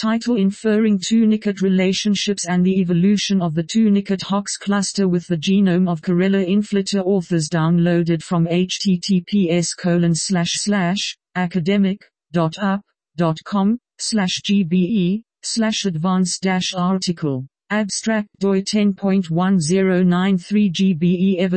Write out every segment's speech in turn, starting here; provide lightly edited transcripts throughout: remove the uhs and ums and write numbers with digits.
Title inferring tunicate relationships and the evolution of the tunicate-Hox cluster with the genome of Corella inflata. Authors downloaded from https://academic.up.com/gbe/advanced-article. Abstract DOI 10.1093 GBE EVA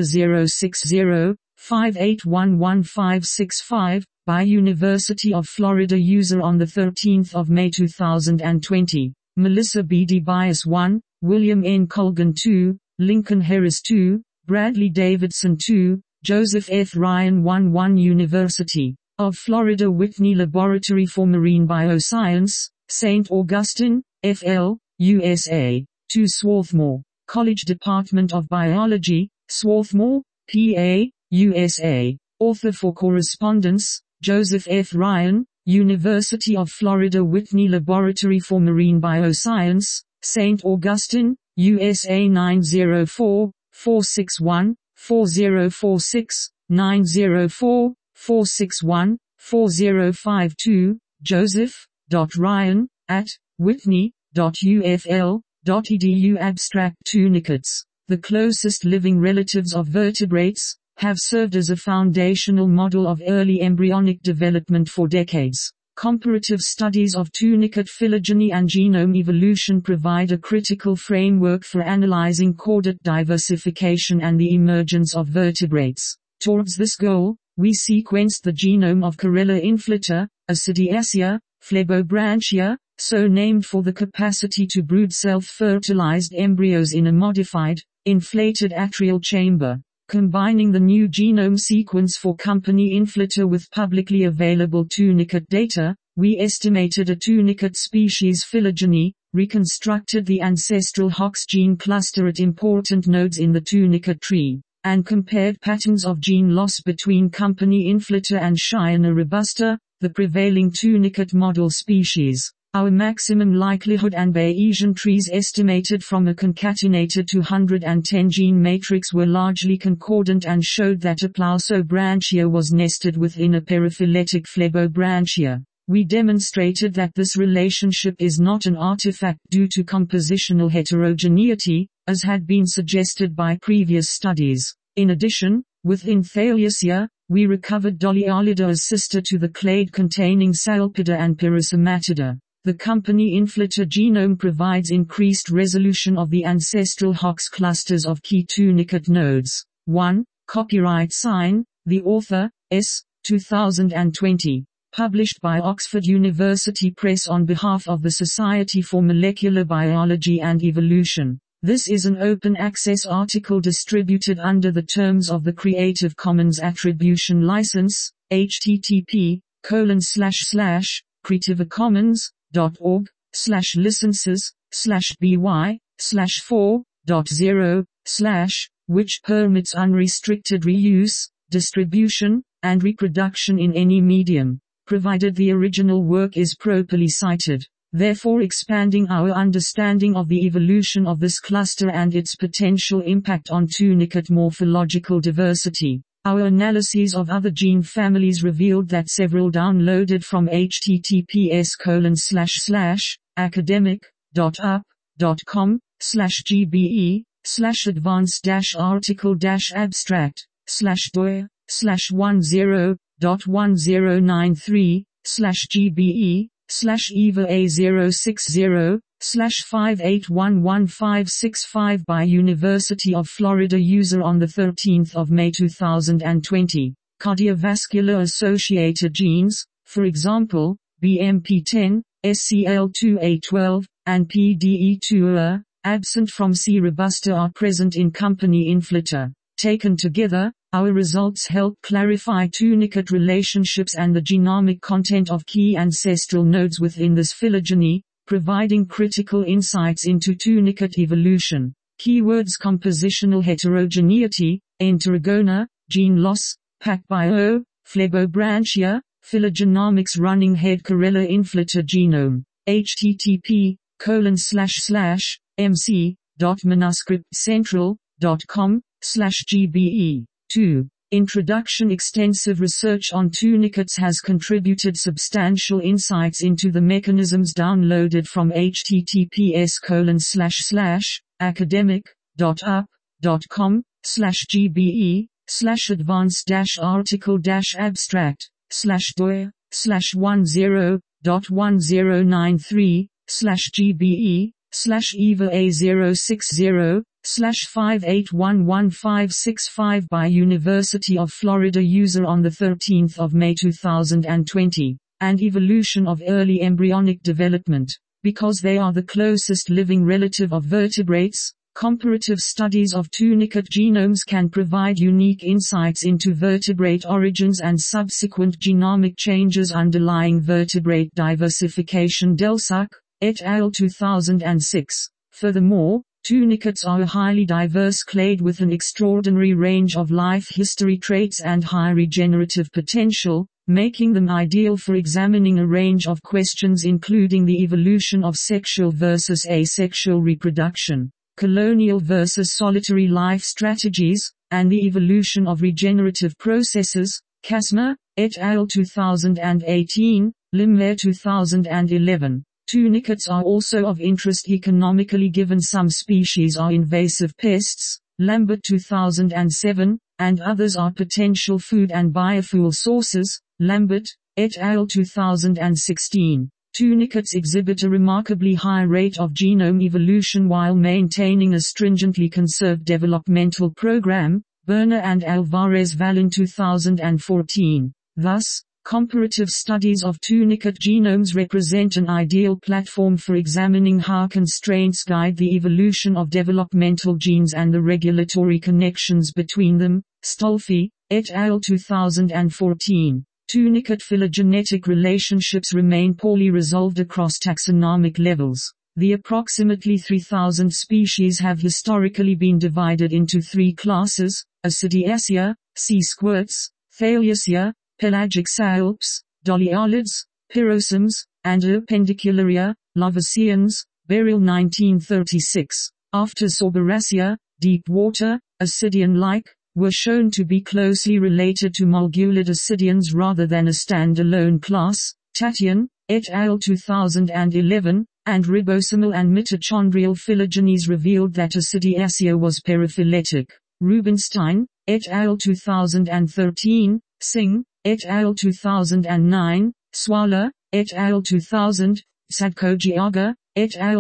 060-581165, by University of Florida. User on 13 May 2020. Melissa B. DeBias 1, William N. Colgan 2, Lincoln Harris 2, Bradley Davidson 2, Joseph F. Ryan 1. University of Florida Whitney Laboratory for Marine Bioscience, St. Augustine, FL, USA. 2 Swarthmore College Department of Biology, Swarthmore, PA, USA. Author for correspondence, Joseph F. Ryan, University of Florida Whitney Laboratory for Marine Bioscience, St. Augustine, USA 904-461-4046, 904-461-4052, Joseph.Ryan, @whitney.ufl.edu. Abstract tunicates, the closest living relatives of vertebrates, have served as a foundational model of early embryonic development for decades. Comparative studies of tunicate phylogeny and genome evolution provide a critical framework for analyzing chordate diversification and the emergence of vertebrates. Towards this goal, we sequenced the genome of Corella inflata, Acidiacea, Phlebobranchia, so named for the capacity to brood self-fertilized embryos in a modified, inflated atrial chamber. Combining the new genome sequence for company inflata with publicly available tunicate data, we estimated a tunicate species phylogeny, reconstructed the ancestral Hox gene cluster at important nodes in the tunicate tree, and compared patterns of gene loss between company inflata and Cheyenne robusta, the prevailing tunicate model species. Our maximum likelihood and Bayesian trees estimated from a concatenated 210 gene matrix were largely concordant and showed that Aplausobranchia was nested within a periphyletic Phlebobranchia. We demonstrated that this relationship is not an artifact due to compositional heterogeneity, as had been suggested by previous studies. In addition, within Thaliacea, we recovered Dolialida as sister to the clade-containing Salpida and Pyrosomatida. The company inflata genome provides increased resolution of the ancestral Hox clusters of key tunicate nodes. 1. Copyright sign, the author, S. 2020. Published by Oxford University Press on behalf of the Society for Molecular Biology and Evolution. This is an open access article distributed under the terms of the Creative Commons Attribution License, http://creativecommons.org/licenses/by/4.0/ which permits unrestricted reuse, distribution, and reproduction in any medium, provided the original work is properly cited, therefore expanding our understanding of the evolution of this cluster and its potential impact on tunicate morphological diversity. Our analyses of other gene families revealed that several downloaded from https://academic.up.com/gbe/advanced-article-abstract/doy/1093/gbe/eva A060/581155 by University of Florida. User on 13 May 2020. Cardiovascular associated genes, for example, BMP10, SCL2A12, and PDE2A, absent from C. robusta are present in company inflata. Taken together, our results help clarify tunicate relationships and the genomic content of key ancestral nodes within this phylogeny, providing critical insights into tunicate evolution. Keywords: compositional heterogeneity, Enterogona, gene loss, PacBio, Phlebobranchia, phylogenomics. Running head Corella inflata genome. http://mc.manuscriptcentral.com/gbe. 2. Introduction. Extensive research on tourniquets has contributed substantial insights into the mechanisms. Downloaded from https://academic.up.com/GBE/advanced-article-abstract/doer/10.20/EVA060/581155 by University of Florida. User on 13 May 2020. And evolution of early embryonic development. Because they are the closest living relative of vertebrates, comparative studies of tourniquet genomes can provide unique insights into vertebrate origins and subsequent genomic changes underlying vertebrate diversification. Delsuck, et al. 2006. Furthermore, tourniquets are a highly diverse clade with an extraordinary range of life history traits and high regenerative potential, making them ideal for examining a range of questions including the evolution of sexual versus asexual reproduction, colonial versus solitary life strategies, and the evolution of regenerative processes. Kasmer, et al. 2018, Limmer 2011. Tourniquets are also of interest economically given some species are invasive pests, Lambert 2007, and others are potential food and biofuel sources, Lambert, et al. 2016. Tourniquets exhibit a remarkably high rate of genome evolution while maintaining a stringently conserved developmental program, Berner and Alvarez-Vallin 2014. Thus, comparative studies of tourniquet genomes represent an ideal platform for examining how constraints guide the evolution of developmental genes and the regulatory connections between them. Stolfi, et al. 2014. Tourniquet phylogenetic relationships remain poorly resolved across taxonomic levels. The approximately 3,000 species have historically been divided into three classes: Acidiacea, sea squirts, Thaliacea, pelagic salps, dolialids, pyrosums, and Apendicularia, Lovaceans. Beryl 1936. After Sorboracea, deep water, Ascidian-like, were shown to be closely related to Mulgulid ascidians rather than a stand-alone class. Tatian, et al. 2011, and ribosomal and mitochondrial phylogenies revealed that Acidiacea was periphyletic. Rubinstein, et al. 2013, Singh, et al. 2009, Swala, et al. 2000, Sadkogiaga, et al.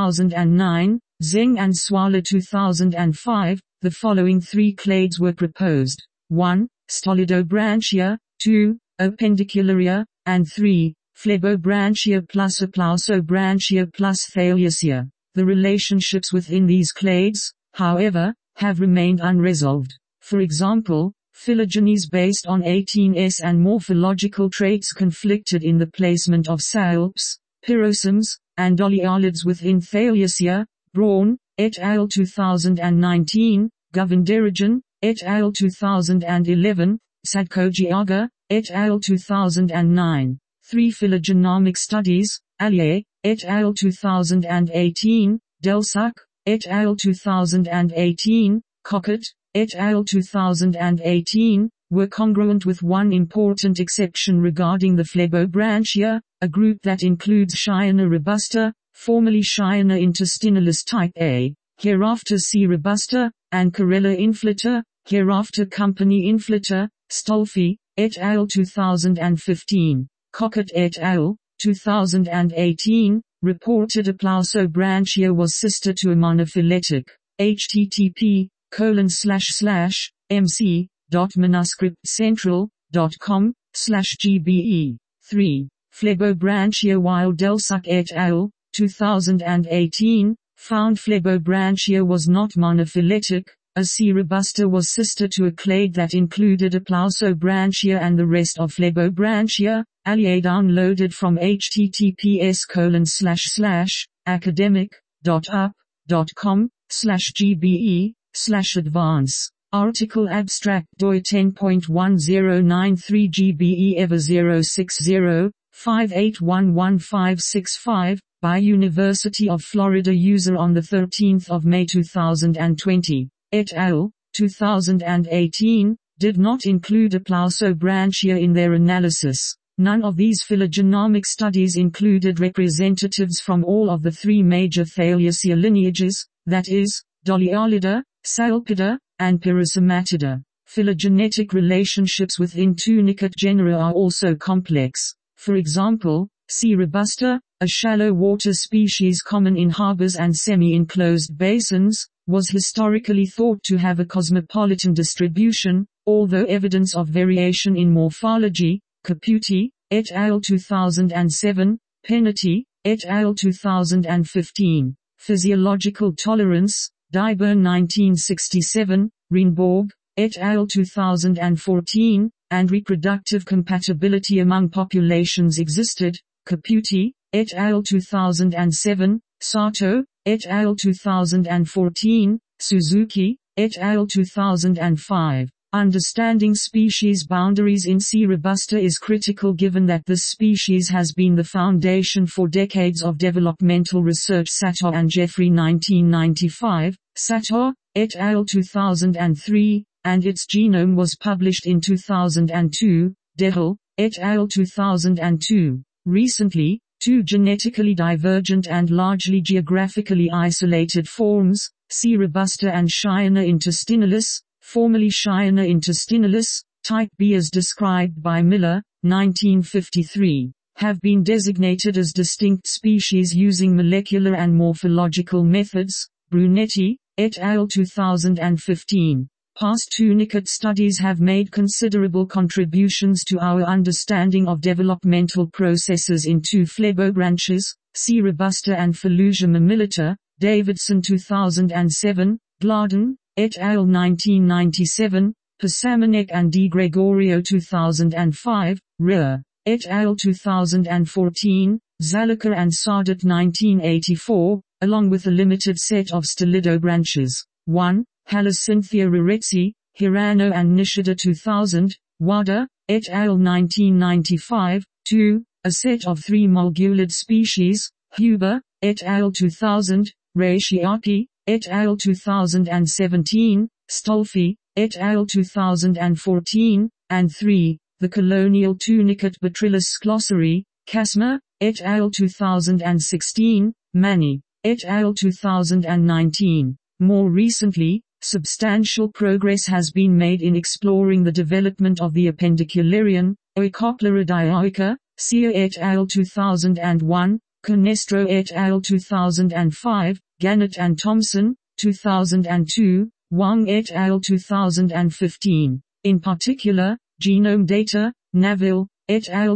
2009, Zeng and Swala 2005. The following three clades were proposed: 1. Stolidobranchia, 2. Apendicularia, and 3. Phlebobranchia plus Aplausobranchia plus Thaliacea. The relationships within these clades, however, have remained unresolved. For example, phylogenies based on 18S and morphological traits conflicted in the placement of salps, pyrosums, and dolialids within Thaliacea. Braun, et al. 2019, Govindarajan, et al. 2011, Sadkogiaga, et al. 2009. 3 phylogenomic studies, Allier, et al. 2018, Delsuck, et al. 2018, Cockett, et al. 2018, were congruent with one important exception regarding the Phlebobranchia, a group that includes Chionia robusta, formerly Chionia intestinalis type A, hereafter C. robusta, and Corella inflata, hereafter Company inflata. Stolfi, et al. 2015. Cockett et al. 2018, reported Aplausobranchia was sister to a monophyletic. http://mc.manuscriptcentral.com/gbe. 3. Phlebobranchia. While Delsuck et al. 2018, found Phlebobranchia was not monophyletic, a C. robusta was sister to a clade that included Aplausobranchia and the rest of Phlebobranchia. Allier downloaded from https://academic.up.com/gbe/advance. Article abstract DOI 10.1093 GBE EVA 060-581155 by University of Florida. User on 13 May 2020. Et al. 2018. did not include Aplausobranchia in their analysis. None of these phylogenomic studies included representatives from all of the three major Thaliacea lineages, that is, Doliolida, Salpida, and Perasomatida. Phylogenetic relationships within tunicate genera are also complex. For example, C. robusta, a shallow water species common in harbors and semi-enclosed basins, was historically thought to have a cosmopolitan distribution, although evidence of variation in morphology, Caputi, et al. 2007, Penati, et al. 2015. Physiological tolerance, Dieburn 1967, Reinborg, et al. 2014, and reproductive compatibility among populations existed, Caputi, et al. 2007, Sato, et al. 2014, Suzuki, et al. 2005. Understanding species boundaries in C. robusta is critical given that this species has been the foundation for decades of developmental research. Sato and Jeffrey 1995, Sato, et al. 2003, and its genome was published in 2002, Dehel, et al. 2002. Recently, two genetically divergent and largely geographically isolated forms, C. robusta and Cheyenne intestinalis, formerly Cheyenne intestinalis, type B as described by Miller, 1953, have been designated as distinct species using molecular and morphological methods, Brunetti, et al. 2015. Past tunicate studies have made considerable contributions to our understanding of developmental processes in two phlebobranches, C. robusta and Felusia mammillata, Davidson 2007, Gladden, et al. 1997, Pasamanek and Di Gregorio 2005, Rear, et al. 2014, Zalika and Sadat 1984, along with a limited set of stylidobranches. 1. Halocynthia raretzi, Hirano and Nishida 2000, Wada, et al. 1995. 2. A set of three mulgulid species, Huber, et al. 2000, Reishiaki, et al. 2017, Stolfi, et al. 2014, and 3. The colonial tunicate Botrytis glossary, Kasma, et al. 2016, Mani, et al. 2019. More recently, substantial progress has been made in exploring the development of the appendicularian, Oecoplera dioica, Sear et al. 2001, Canestro et al. 2005, Gannett and Thompson, 2002, Wang et al. 2015. In particular, genome data, Naville, et al.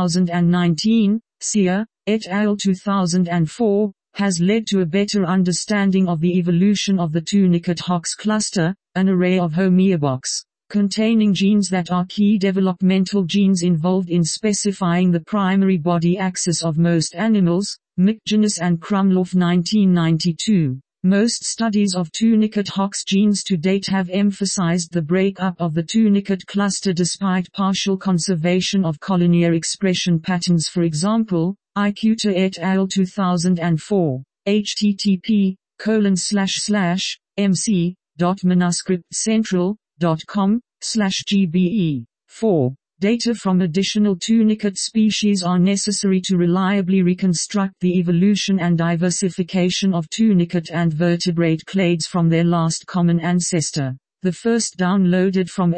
2019, Sear, et al. 2004, has led to a better understanding of the evolution of the tunicate Hox cluster, an array of homeobox, containing genes that are key developmental genes involved in specifying the primary body axis of most animals, McGinnis and Krumloff 1992. Most studies of tunicate Hox genes to date have emphasized the breakup of the tunicate cluster despite partial conservation of collinear expression patterns. For example, Ikuta et al. 2004. http://mc.manuscriptcentral.com/gbe. 4. Data from additional tunicate species are necessary to reliably reconstruct the evolution and diversification of tunicate and vertebrate clades from their last common ancestor. The first downloaded from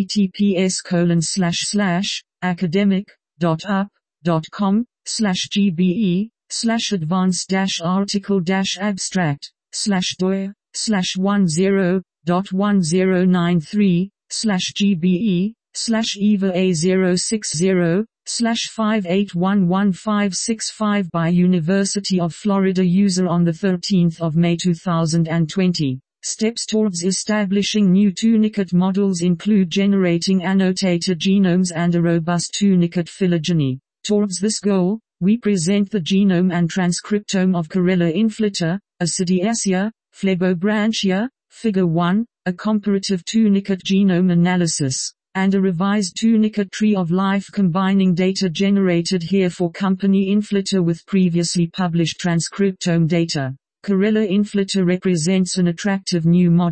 https://academic.up.com/GBE/10.1090/GBE/EVA060/581155 by University of Florida user on 13 May 2020. Steps towards establishing new tunicate models include generating annotated genomes and a robust tunicate phylogeny. Towards this goal, we present the genome and transcriptome of Corella inflata, Acidiacea, Phlebobranchia, Figure 1, a comparative tunicate genome analysis, and a revised tunicate tree of life combining data generated here for company inflata with previously published transcriptome data. Corella inflata represents an attractive new model.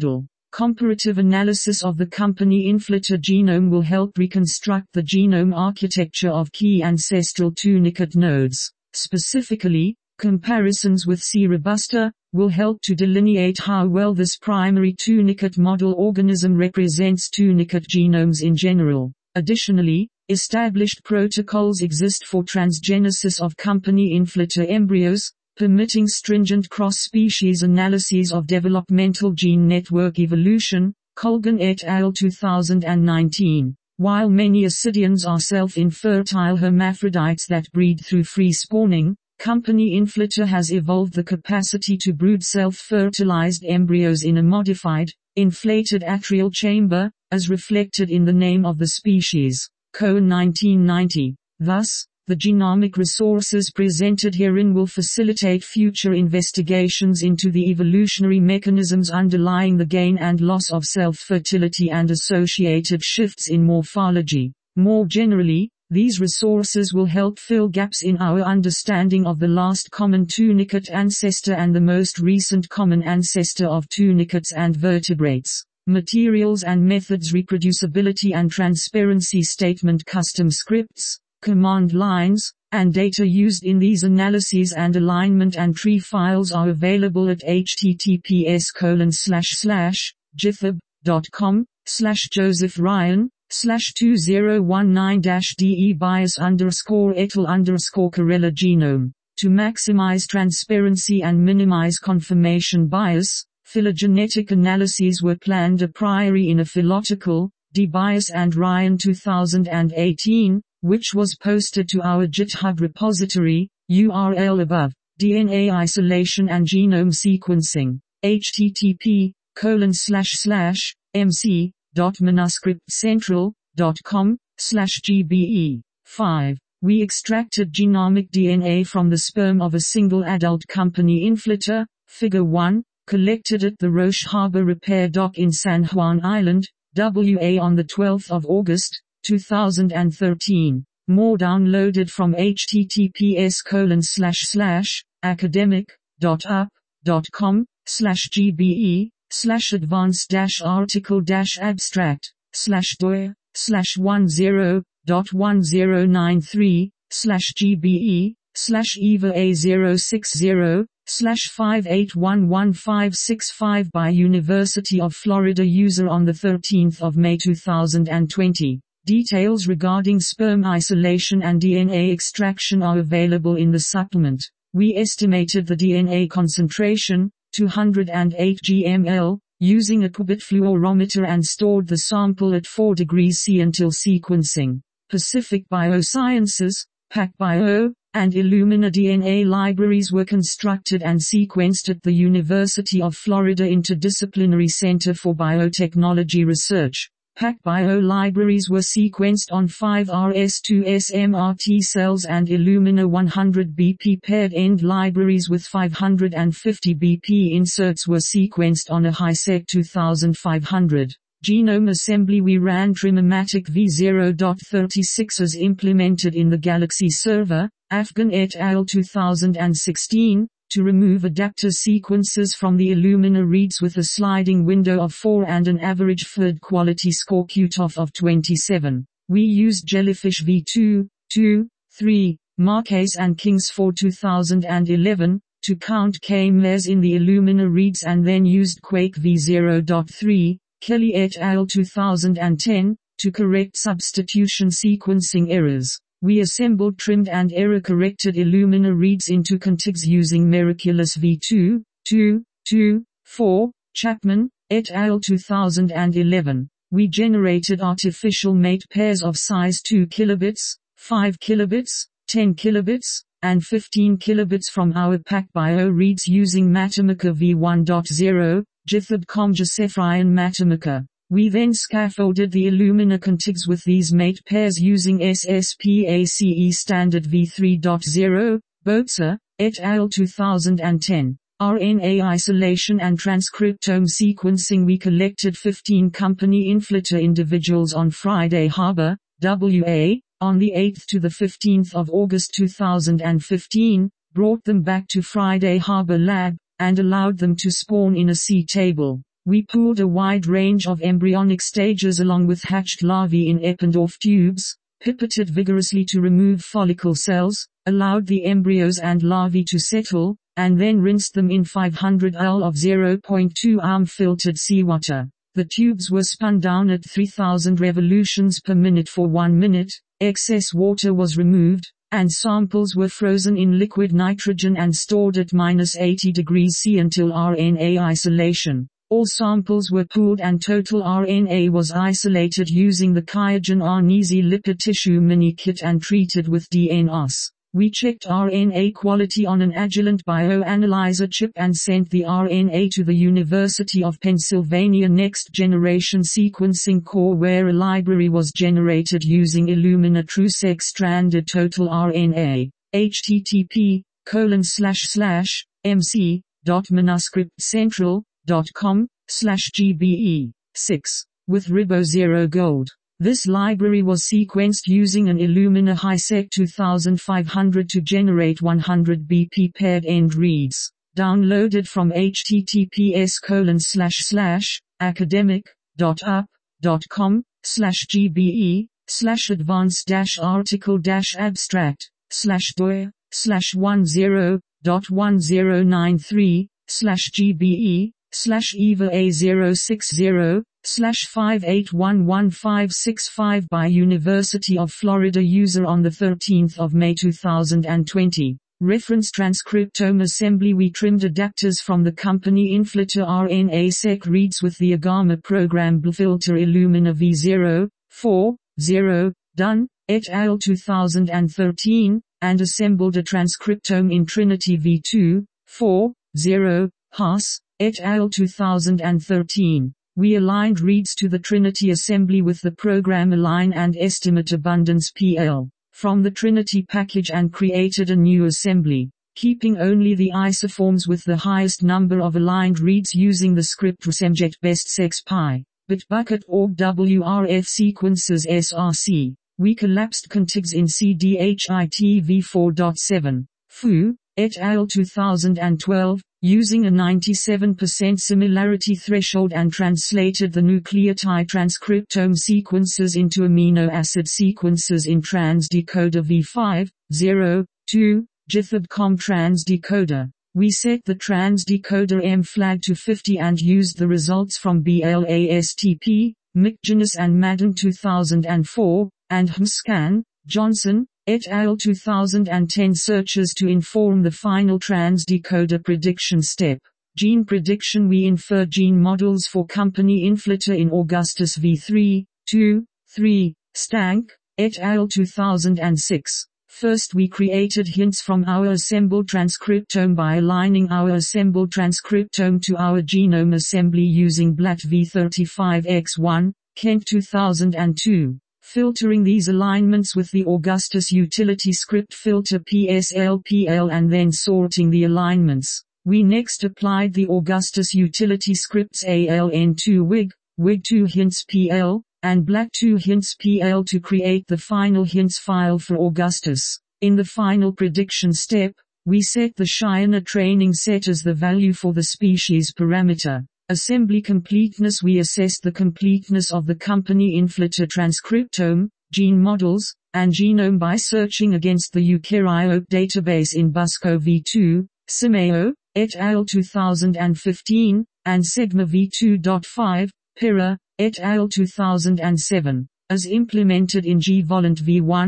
Comparative analysis of the company inflator genome will help reconstruct the genome architecture of key ancestral tunicate nodes. Specifically, comparisons with C. robusta will help to delineate how well this primary tunicate model organism represents tunicate genomes in general. Additionally, established protocols exist for transgenesis of company inflator embryos, permitting stringent cross-species analyses of developmental gene network evolution. Colgan et al. 2019. While many ascidians are self-infertile hermaphrodites that breed through free spawning, company inflator has evolved the capacity to brood self-fertilized embryos in a modified, inflated atrial chamber, as reflected in the name of the species, Cohen 1990. Thus, the genomic resources presented herein will facilitate future investigations into the evolutionary mechanisms underlying the gain and loss of self-fertility and associated shifts in morphology. More generally, these resources will help fill gaps in our understanding of the last common tunicate ancestor and the most recent common ancestor of tunicates and vertebrates. Materials and methods, reproducibility and transparency statement, custom scripts, command lines, and data used in these analyses and alignment and tree files are available at https://github.com/JosephRyan/2019-DE bias_etal_Corella genome. To maximize transparency and minimize confirmation bias, phylogenetic analyses were planned a priori in a Phyllotical, DBias and Ryan 2018, which was posted to our GitHub repository, URL above. DNA isolation and genome sequencing. http://mc.manuscriptcentral.com/gbe. 5. We extracted genomic DNA from the sperm of a single adult company inflator, Figure 1, collected at the Roche Harbor Repair Dock in San Juan Island, WA on the 12th of August, 2013. More downloaded from https://academic.app.com/doer/10.10/gbe/eva060/581155 by University of Florida user on the 13th of May 2020. Details regarding sperm isolation and DNA extraction are available in the supplement. We estimated the DNA concentration, 208 gml, using a qubit fluorometer and stored the sample at 4 degrees C until sequencing. Pacific Biosciences, PacBio, and Illumina DNA libraries were constructed and sequenced at the University of Florida Interdisciplinary Center for Biotechnology Research. PacBio libraries were sequenced on 5rs2s MRT cells and Illumina 100 BP paired end libraries with 550 BP inserts were sequenced on a HiSeq 2500. Genome assembly. We ran Trimmomatic v0.36 as implemented in the Galaxy server, Afghan et al. 2016, to remove adapter sequences from the Illumina reads with a sliding window of 4 and an average FID quality score cutoff of 27. We used Jellyfish v2, 2, 3, Marquez and Kings for 2011, to count k-MERS in the Illumina reads and then used Quake v0.3, Kelly et al. 2010, to correct substitution sequencing errors. We assembled trimmed and error-corrected Illumina reads into contigs using Miraculous v2, 2, 2, 4, Chapman, et al. 2011. We generated artificial mate pairs of size 2 kilobits, 5 kilobits, 10 kilobits, and 15 kilobits from our PacBio reads using Mathematica v1.0, github.com JosephRyan Mathematica. We then scaffolded the Illumina contigs with these mate pairs using SSPACE standard v3.0, Boetzer, et al. 2010. RNA isolation and transcriptome sequencing. We collected 15 company inflator individuals on Friday Harbor, WA, on the 8th to the 15th of August 2015, brought them back to Friday Harbor Lab, and allowed them to spawn in a C table. We pooled a wide range of embryonic stages along with hatched larvae in Eppendorf tubes, pipetted vigorously to remove follicle cells, allowed the embryos and larvae to settle, and then rinsed them in 500 ml of 0.2 filtered seawater. The tubes were spun down at 3000 revolutions per minute for 1 minute, excess water was removed, and samples were frozen in liquid nitrogen and stored at -80 degrees C until RNA isolation. All samples were pooled and total RNA was isolated using the QIAGEN RNeasy lipid tissue mini kit and treated with DNase. We checked RNA quality on an Agilent bioanalyzer chip and sent the RNA to the University of Pennsylvania Next Generation Sequencing Core where a library was generated using Illumina TrueSeq stranded total RNA. http://mc.manuscriptcentral.com/gbe. 6. With Ribo0 Gold. This library was sequenced using an Illumina HiSeq 2500 to generate 100 BP paired end reads. Downloaded from https://academic.up.com/gbe/advanced-article-abstract/doy/10.109/gbe/eva-A0600/581155 by University of Florida user on 13 May 2020. Reference transcriptome assembly. We trimmed adapters from the company Inflator RNA-seq reads with the Agama program filter Illumina V040, Dunn, et al. 2013, and assembled a transcriptome in Trinity V240, Haas, et al. 2013. We aligned reads to the Trinity assembly with the program Align and estimate abundance PL from the Trinity package and created a new assembly, keeping only the isoforms with the highest number of aligned reads using the script RSMJect best sex pi, bitbucket org WRF sequences SRC. We collapsed contigs in CDHIT v4.7. Fu, et al. 2012, using a 97% similarity threshold and translated the nucleotide transcriptome sequences into amino acid sequences in transdecoder V5.0.2, GithubCom transdecoder. We set the transdecoder M flag to 50 and used the results from BLASTP, McGinnis and Madden 2004, and HMScan, Johnson, et al. 2010 searches to inform the final transdecoder prediction step. Gene prediction. We infer gene models for company Inflator in Augustus V3.2.3, Stank, et al. 2006. First we created hints from our assembled transcriptome by aligning our assembled transcriptome to our genome assembly using BLAT V35X1, Kent 2002. Filtering these alignments with the Augustus utility script filter PSLPL and then sorting the alignments. We next applied the Augustus utility scripts ALN2 WIG, WIG2 hints PL, and BLAT2 hints PL to create the final hints file for Augustus. In the final prediction step, we set the Cheyenne training set as the value for the species parameter. Assembly completeness. We assessed the completeness of the company Inflator transcriptome, gene models, and genome by searching against the eukaryote database in Busco v2, Simeo, et al. 2015, and Segma v2.5, Pira, et al. 2007, as implemented in GVolant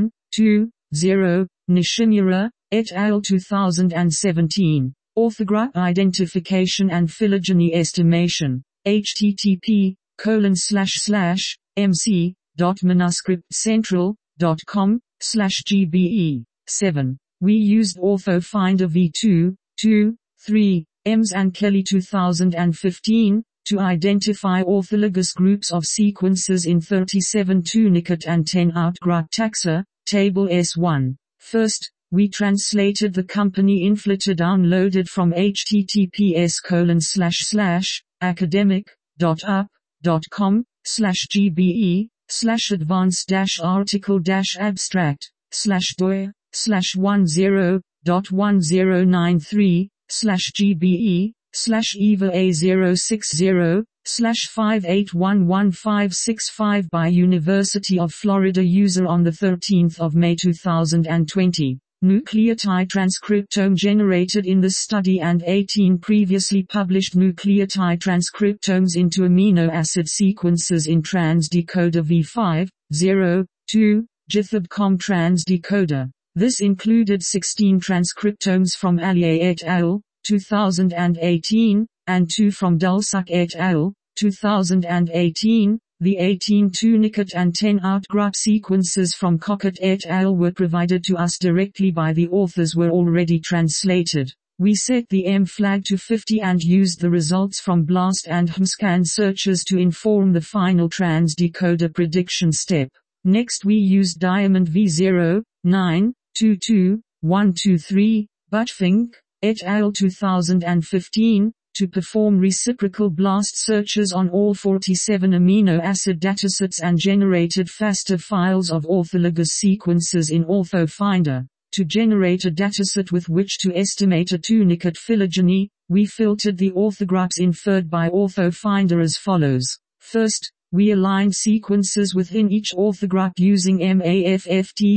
v1.2.0, Nishimura, et al. 2017. Orthograph identification and phylogeny estimation. http://mc.manuscriptcentral.com/gbe. 7. We used OrthoFinder v2.2.3, EMS and Kelly 2015, to identify orthologous groups of sequences in 37 tunicate and 10 outgroup taxa, table S1. First, we translated the company Inflator downloaded from https://academic.up.com/gbe/advanced-article-abstract/doy/10.109/gbe/eva-A060 1/58111565 by University of Florida user on 13 May 2020. Nucleotide transcriptome generated in this study and 18 previously published nucleotide transcriptomes into amino acid sequences in transdecoder V5.0.2, GithubCom transdecoder. This included 16 transcriptomes from Allier et al., 2018, and 2 from Dulsac et al., 2018. The 18 Tunicate and 10 outgroup sequences from Cockett et al. Were provided to us directly by the authors were already translated. We set the M flag to 50 and used the results from BLAST and HMScan searches to inform the final transdecoder prediction step. Next we used Diamond V0.9.2.2.123, Butfink, et al. 2015, to perform reciprocal BLAST searches on all 47 amino acid datasets and generated FASTA files of orthologous sequences in OrthoFinder. To generate a dataset with which to estimate a tunicate phylogeny, we filtered the orthographies inferred by OrthoFinder as follows. First, we aligned sequences within each orthograph using MAFFT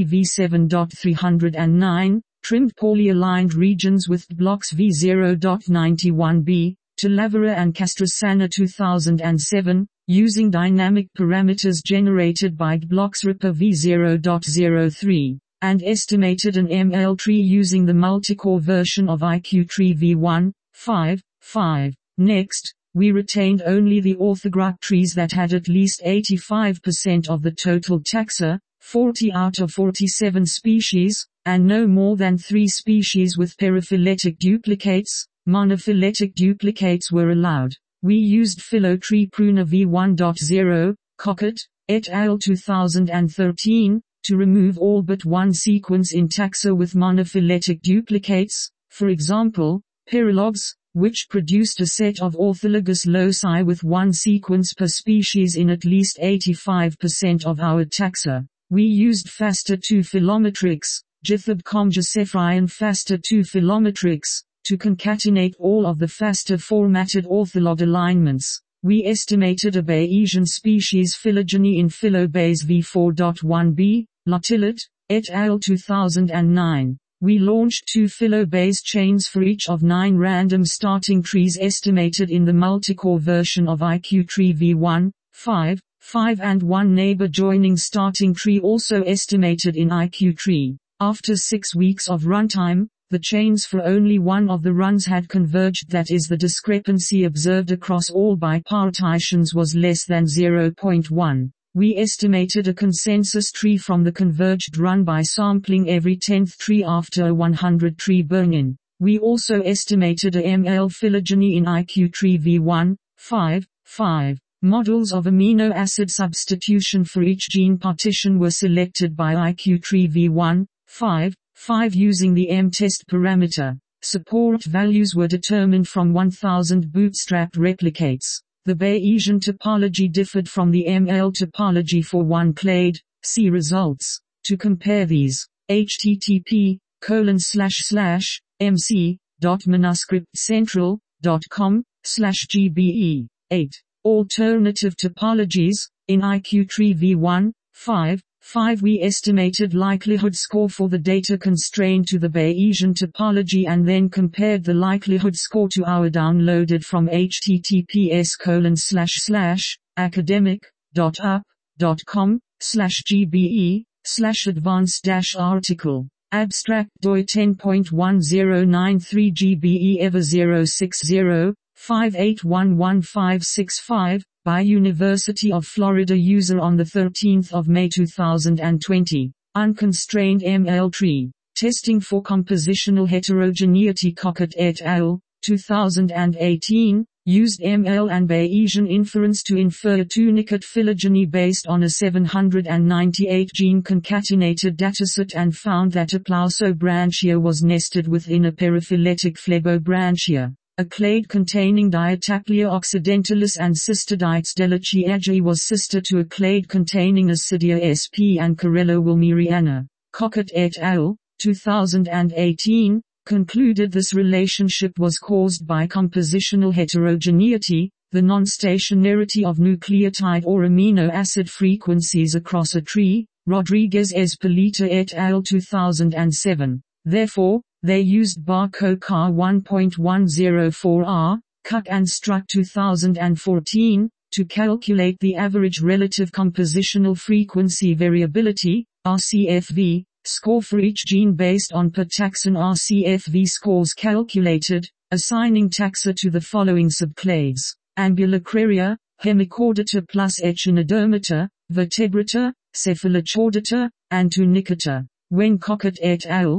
V7.309, trimmed poorly aligned regions with blocks V0.91b, Talavera and Castrosana 2007, using dynamic parameters generated by BlocksRipper V0.03, and estimated an ML tree using the multicore version of IQ-Tree V1.5.5. Next, we retained only the orthograph trees that had at least 85% of the total taxa, 40 out of 47 species, and no more than 3 species with paraphyletic duplicates. Monophyletic duplicates were allowed. We used PhyloTree Pruner V1.0, Cockett, et al. 2013, to remove all but one sequence in taxa with monophyletic duplicates, for example, Pyralogs, which produced a set of orthologous loci with one sequence per species in at least 85% of our taxa. We used FASTA2 Philometrics, GithubCom Josephrian FASTA2 Philometrics, to concatenate all of the FASTA formatted ortholog alignments. We estimated a Bayesian species phylogeny in Phylobase V4.1b, Latillet, et al. 2009. We launched 2 Phylobase chains for each of 9 random starting trees estimated in the multicore version of IQ-Tree V1.5.5 and 1 neighbor joining starting tree also estimated in IQ-Tree. After 6 weeks of runtime, the chains for only one of the runs had converged, that is, the discrepancy observed across all bipartitions was less than 0.1. We estimated a consensus tree from the converged run by sampling every 10th tree after a 100 tree burn-in. We also estimated a ML phylogeny in IQ-Tree V1.5.5. Models of amino acid substitution for each gene partition were selected by IQ-Tree V1.5.5 using the M-test parameter. Support values were determined from 1000 bootstrapped replicates. The Bayesian topology differed from the ML topology for one clade. See results. To compare these, http://mc.manuscriptcentral.com/gbe. 8. Alternative topologies. In IQ-Tree V1.5.5 we estimated likelihood score for the data constrained to the Bayesian topology and then compared the likelihood score to our downloaded from https://academic.up.com/gbe/advanced-article. Abstract DOI 10.1093 GBE EVA 060-581165 by University of Florida user on 13 May 2020. Unconstrained ML tree. Testing for compositional heterogeneity. Cockett et al. 2018, used ML and Bayesian inference to infer a tunicate phylogeny based on a 798 gene concatenated dataset and found that a Plaussobranchia was nested within a periphyletic Phlebobranchia. A clade containing Diataplia occidentalis and Cystidites delachiaceae was sister to a clade containing Acidia sp and Corella wilmeriana. Cockett et al. 2018, concluded this relationship was caused by compositional heterogeneity. The the non-stationarity of nucleotide or amino acid frequencies across a tree, Rodriguez Ezpeleta et al. 2007. Therefore, they used BAR-CoCA 1.104R, Cook and Struck 2014, to calculate the average relative compositional frequency variability, RCFV, score for each gene based on per taxon RCFV scores calculated, assigning taxa to the following subclades: Ambulacraria, Hemichordata plus Echinodermata, Vertebrata, Cephalochordata, and Tunicata. When Cockett et al.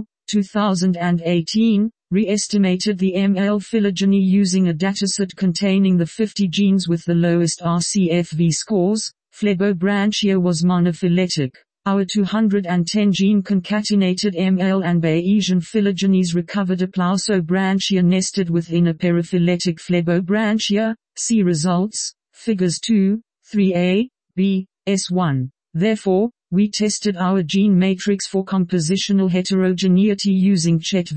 2018, re-estimated the ml phylogeny using a dataset containing the 50 genes with the lowest RCFV scores, Phlebobranchia was monophyletic. Our 210 gene concatenated ml and Bayesian phylogenies recovered Aplausobranchia nested within a periphyletic Phlebobranchia. See results, figures 2, 3a, b, s1. Therefore, we tested our gene matrix for compositional heterogeneity using Chet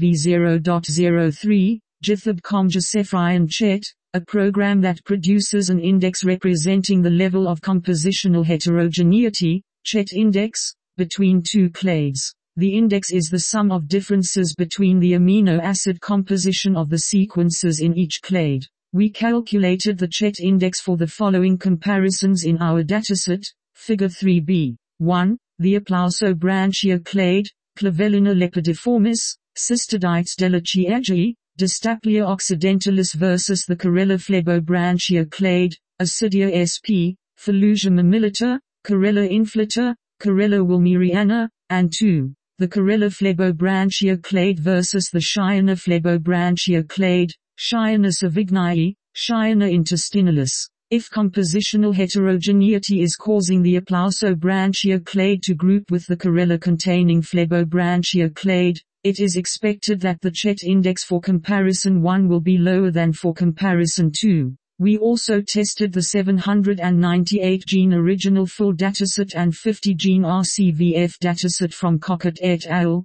v0.03, Jithab-Comja-Cephrian Chet, a program that produces an index representing the level of compositional heterogeneity, Chet index, between two clades. The index is the sum of differences between the amino acid composition of the sequences in each clade. We calculated the Chet index for the following comparisons in our dataset, figure 3b. 1. The Aplausobranchia clade, Clavellina lepidiformis, Cystidites delachiaceae, Dystaplia occidentalis versus the Corella Phlebobranchia clade, Acidia sp, Felusia mammalata, Corella inflata, Corella wilmeriana, and 2. The Corella Phlebobranchia clade versus the Cheyenne Phlebobranchia clade, Cheyenne savignii, Cheyenne intestinalis. If compositional heterogeneity is causing the Aplausobranchia clade to group with the Corella-containing Phlebobranchia clade, it is expected that the Chet index for comparison 1 will be lower than for comparison 2. We also tested the 798 gene original full dataset and 50 gene RCVF dataset from Cockett et al.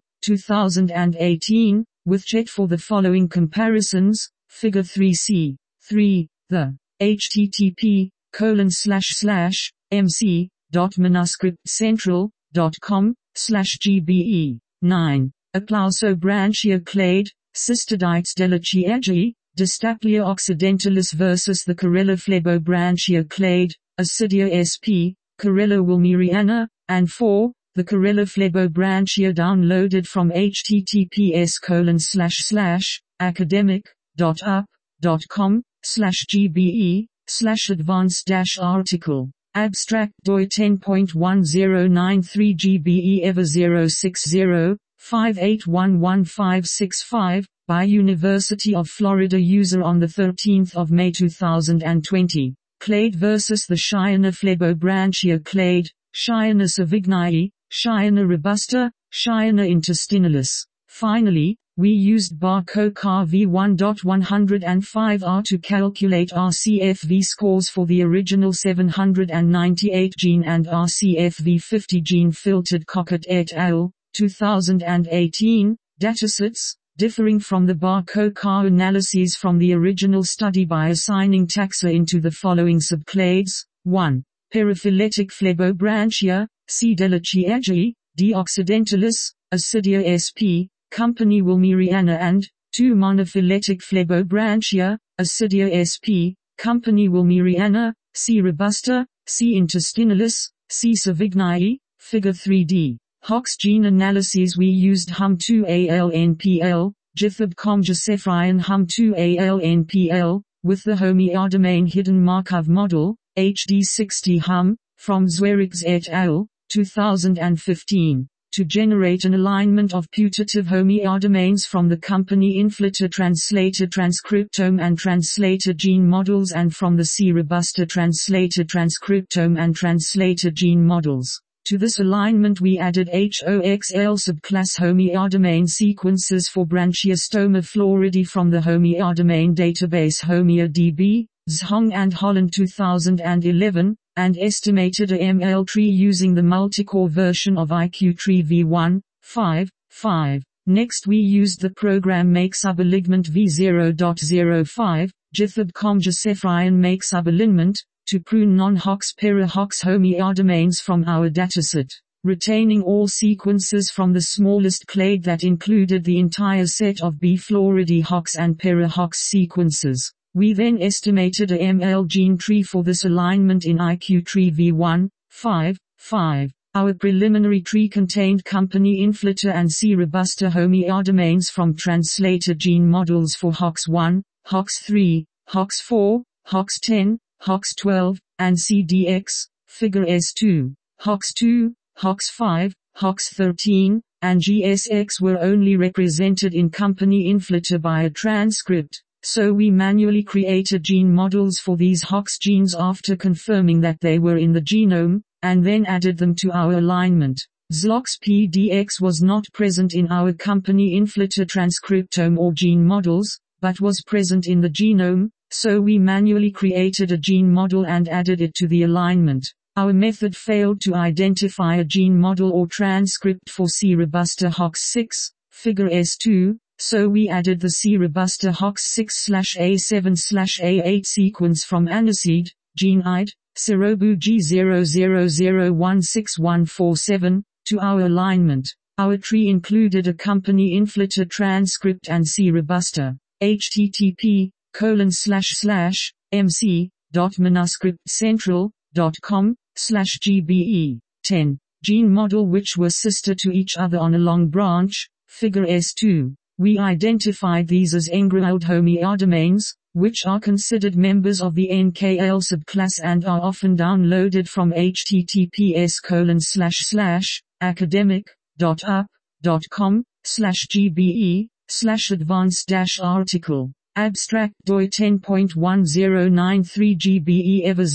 2018, with Chet for the following comparisons, figure 3c. 3. The http://mc.manuscriptcentral.com/gbe. 9. Aplausobranchia clade, Cystidites delachiaceae, Dystaplia occidentalis versus the Corella Phlebobranchia clade, Acidia sp, Corella wilmeriana, and 4. The Corella Phlebobranchia downloaded from https://academic.up.com/gbe/advanced-article. Abstract DOI 10.1093 GBE EVA 060-581165, by University of Florida user on 13 May 2020. Clade versus the Cheyenne Phlebobranchia clade, Cheyenne savignii, Cheyenne robusta, Cheyenne intestinalis. Finally, we used BAR-CoCA v1.105R to calculate RCFV scores for the original 798 gene and RCFV 50 gene filtered Cockett et al. 2018 datasets, differing from the BAR-CoCA analyses from the original study by assigning taxa into the following subclades: 1. Periphyletic Phlebobranchia, C. delachiaceae, D. occidentalis, Acidia sp, Company wilmeriana, and 2. Monophyletic Phlebobranchia, Acidia sp, Company wilmeriana, C. robusta, C. intestinalis, C. savignii, figure 3d. Hox gene analyses. We used HUM2ALNPL, Jithab-Comja-Cephrian HUM2ALNPL, with the homeodomain hidden Markov model, HD60 HUM, from Zwerix et al. 2015, to generate an alignment of putative homeodomains from the company inflata translated transcriptome and translated gene models and from the C. robusta translated transcriptome and translated gene models. To this alignment we added HOXL subclass homeodomain sequences for Branchiostoma floridi from the homeodomain database HomeoDB, Zhong and Holland 2011, and estimated a ML tree using the multicore version of IQ-Tree v1.5.5. Next we used the program make subaligment v0.05, Jithab Comjasefrian make sub-alignment, to prune non-Hox para-Hox homeodomains from our dataset, retaining all sequences from the smallest clade that included the entire set of bFloridae Hox and para-Hox sequences. We then estimated a ML gene tree for this alignment in IQ-Tree v1.5.5. Our preliminary tree contained company inflator and C. robusta homeodomains from translated gene models for HOX1, HOX3, HOX4, HOX10, HOX12, and CDX, figure S2. HOX2, HOX5, HOX13, and GSX were only represented in company inflator by a transcript, so we manually created gene models for these HOX genes after confirming that they were in the genome, and then added them to our alignment. ZLOX PDX was not present in our company inflator transcriptome or gene models, but was present in the genome, so we manually created a gene model and added it to the alignment. Our method failed to identify a gene model or transcript for C. robusta HOX6, figure S2, so we added the C. robusta HOX6/A7/A8 sequence from Aniseed, GeneID, Serobu G000161147, to our alignment. Our tree included a company inflator transcript and C. robusta. http://mc.manuscriptcentral.com/gbe 10 gene model which were sister to each other on a long branch, figure S2. We identified these as engreled homeodomains, which are considered members of the NKL subclass and are often downloaded from https://academic.up.com/gbe/advanced-article. Abstract DOI 10.1093 GBE EVA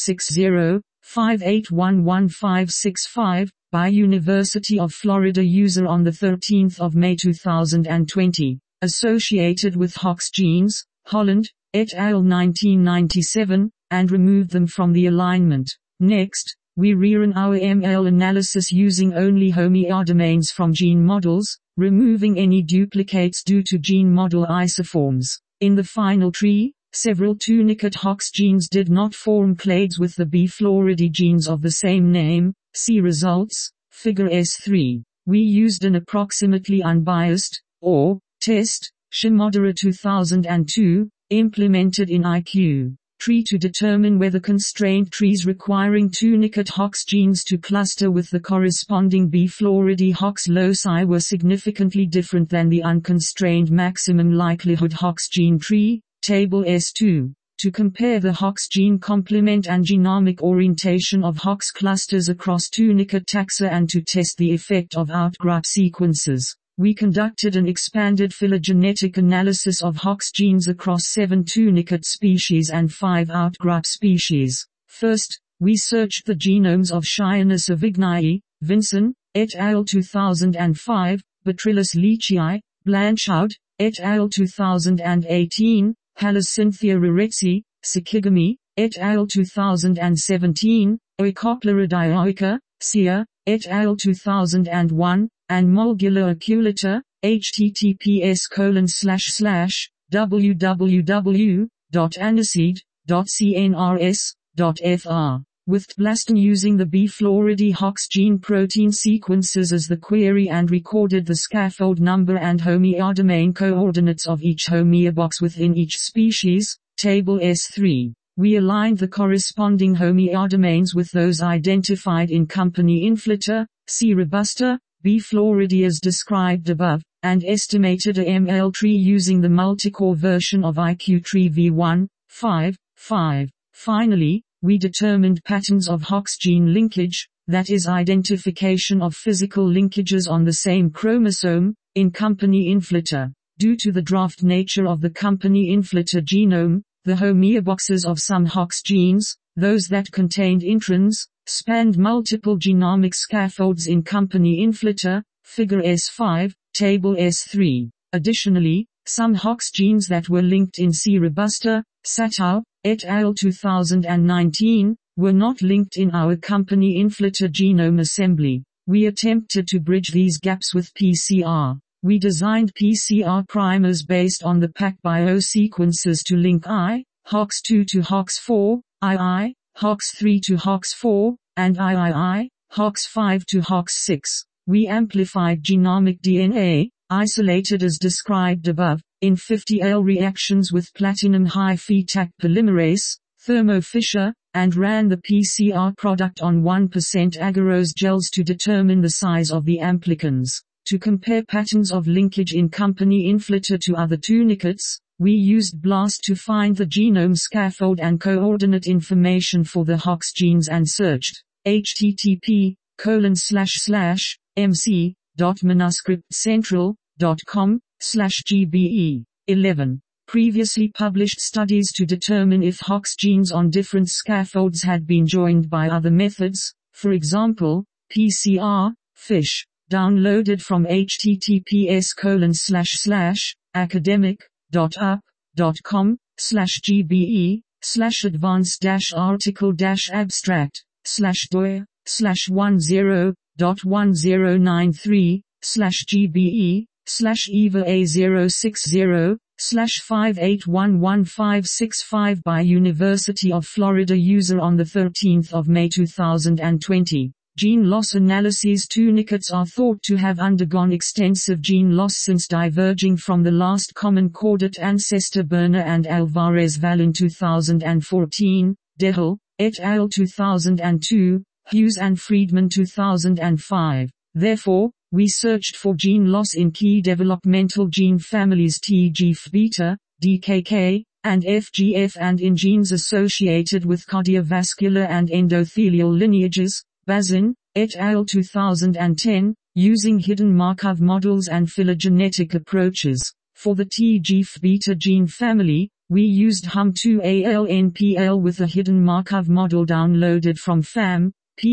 060-581165, by University of Florida user on 13 May 2020. Associated with Hox genes, Holland, et al. 1997, and removed them from the alignment. Next, we rerun our ML analysis using only homeodomains from gene models, removing any duplicates due to gene model isoforms. In the final tree, several tunicate Hox genes did not form clades with the bFloridae genes of the same name. See results, figure S3. We used an approximately unbiased, or, test, Shimodera 2002, implemented in IQ-Tree to determine whether constrained trees requiring tunicate Hox genes to cluster with the corresponding bFloridae Hox loci were significantly different than the unconstrained maximum likelihood Hox gene tree, table S2. To compare the Hox gene complement and genomic orientation of Hox clusters across tunicate taxa and to test the effect of outgroup sequences, we conducted an expanded phylogenetic analysis of Hox genes across 7 tunicate species and 5 outgroup species. First, we searched the genomes of Cheyenne savignii, Vinson, et al. 2005, Bacillus leachii, Blanchard, et al. 2018, Halocynthia raretzi, Sakigami, et al. 2017, Oecoplera dioica, Sia, et al. 2001, and Mulgula aculeata, https://www.aniseed.cnrs.fr. With Blaston using the bFloridae Hox gene protein sequences as the query and recorded the scaffold number and homeodomain coordinates of each homeobox within each species, table S3. We aligned the corresponding homeodomains with those identified in company inflator, C. robusta, bFloridae as described above, and estimated a ML tree using the multicore version of IQ-Tree v1.5.5. Finally, we determined patterns of Hox gene linkage, that is identification of physical linkages on the same chromosome, in company inflator. Due to the draft nature of the company inflator genome, the homeoboxes of some Hox genes, those that contained introns, spanned multiple genomic scaffolds in company inflator, figure S5, table S3. Additionally, some Hox genes that were linked in C. robusta, Satow, et al. 2019, were not linked in our company inflator genome assembly. We attempted to bridge these gaps with PCR. We designed PCR primers based on the PacBio sequences to link HOX2 to HOX4, HOX3 to HOX4, and HOX5 to HOX6. We amplified genomic DNA, isolated as described above, in 50L reactions with platinum high-Taq polymerase, Thermo Fisher, and ran the PCR product on 1% agarose gels to determine the size of the amplicons. To compare patterns of linkage in company inflator to other tunicates, we used BLAST to find the genome scaffold and coordinate information for the HOX genes and searched http://mc.manuscriptcentral.com/gbe. 11. Previously published studies to determine if HOX genes on different scaffolds had been joined by other methods, for example, PCR, FISH. Downloaded from https://academic.up.com/GBE/advanced-article-abstract/doe/10.0.109/GBE/EVA060/581155 by University of Florida user on 13 May 2020. Gene loss analyses. Tunicates are thought to have undergone extensive gene loss since diverging from the last common chordate ancestor Berner and Alvarez-Vallin 2014, Dehel, et al. 2002, Hughes and Friedman 2005. Therefore, we searched for gene loss in key developmental gene families TGF-beta, DKK, and FGF and in genes associated with cardiovascular and endothelial lineages, Bazin, et al. 2010, using hidden Markov models and phylogenetic approaches. For the TGF-beta gene family, we used HUM2ALNPL with a hidden Markov model downloaded from FAM,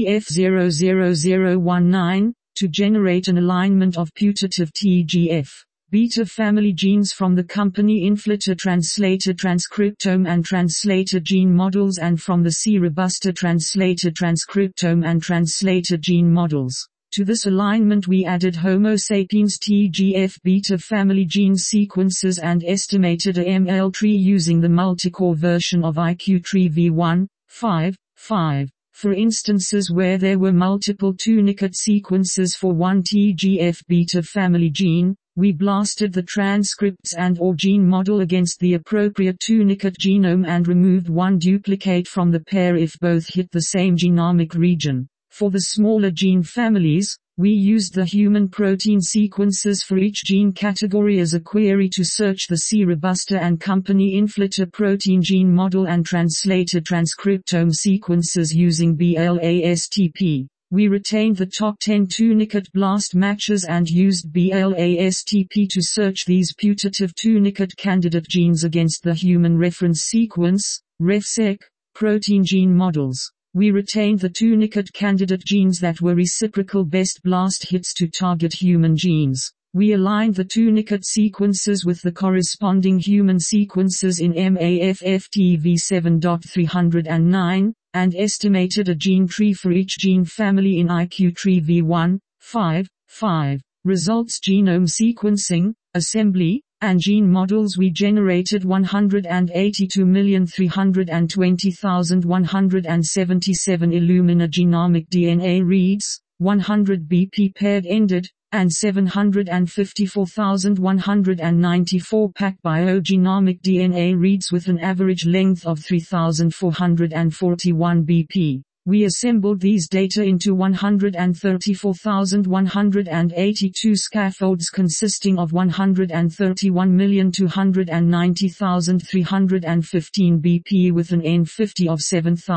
PF00019, to generate an alignment of putative TGF beta family genes from the company inflator translated transcriptome and translated gene models and from the C-Robusta translated transcriptome and translated gene models. To this alignment we added Homo sapiens TGF beta family gene sequences and estimated a ML tree using the multicore version of IQ-tree v1.5.5. For instances where there were multiple tunicate sequences for one TGF beta family gene, we blasted the transcripts and/or gene model against the appropriate tunicate genome and removed one duplicate from the pair if both hit the same genomic region. For the smaller gene families, we used the human protein sequences for each gene category as a query to search the C-Robusta and company inflator protein gene model and translated transcriptome sequences using BLASTP. We retained the top 10 tunicate BLAST matches and used BLASTP to search these putative tunicate candidate genes against the human reference sequence, RefSeq, protein gene models. We retained the tunicate candidate genes that were reciprocal best BLAST hits to target human genes. We aligned the tunicate sequences with the corresponding human sequences in MAFFTV7.309, and estimated a gene tree for each gene family in IQ-tree v1.5.5. Results: genome sequencing, assembly, and gene models. We generated 182,320,177 Illumina genomic DNA reads, 100 BP paired-ended, and 754,194 PacBio genomic DNA reads with an average length of 3,441 BP. We assembled these data into 134,182 scaffolds consisting of 131,290,315 BP with an N50 of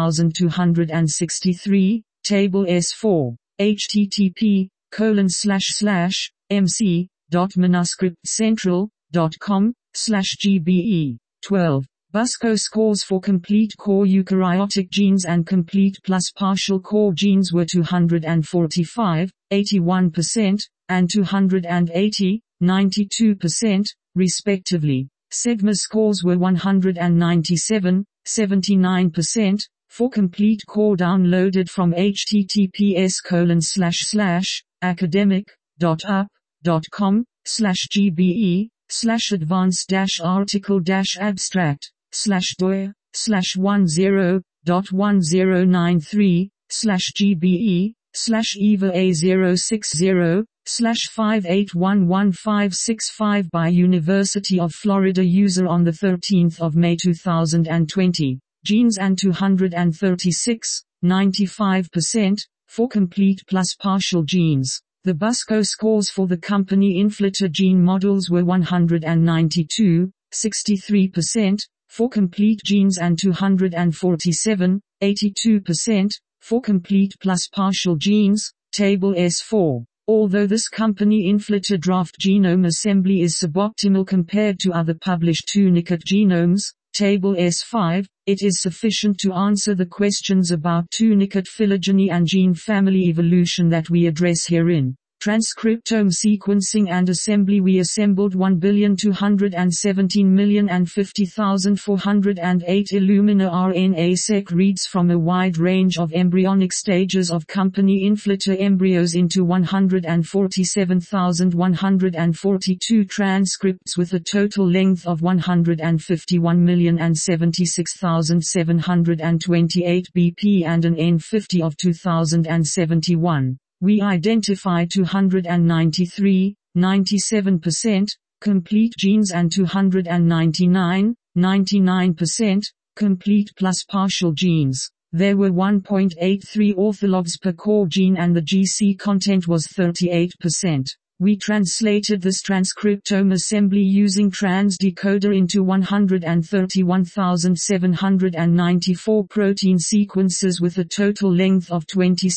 7,263, Table S4, http://mc.manuscriptcentral.com/gbe. 12. Busco scores for complete core eukaryotic genes and complete plus partial core genes were 245, 81%, and 280, 92%, respectively. Sigma scores were 197, 79%, for complete core downloaded from https://academic.up.com gbe/article-article-abstract/doyer/10.10/gbe/eva/0605811565 by University of Florida user on 13 May 2020. Genes and 236, 95%, for complete plus partial genes. The BUSCO scores for the company Inflator gene models were 192, 63%, for complete genes and 247, 82%, for complete plus partial genes, Table S4. Although this company Inflator draft genome assembly is suboptimal compared to other published tunicate genomes, Table S5, it is sufficient to answer the questions about tunicate phylogeny and gene family evolution that we address herein. Transcriptome sequencing and assembly. We assembled 1,217,050,408 Illumina RNA-seq reads from a wide range of embryonic stages of company Inflator embryos into 147,142 transcripts with a total length of 151,076,728 BP and an N50 of 2071. We identify 293, 97%, complete genes and 299, 99%, complete plus partial genes. There were 1.83 orthologs per core gene and the GC content was 38%. We translated this transcriptome assembly using transdecoder into 131,794 protein sequences with a total length of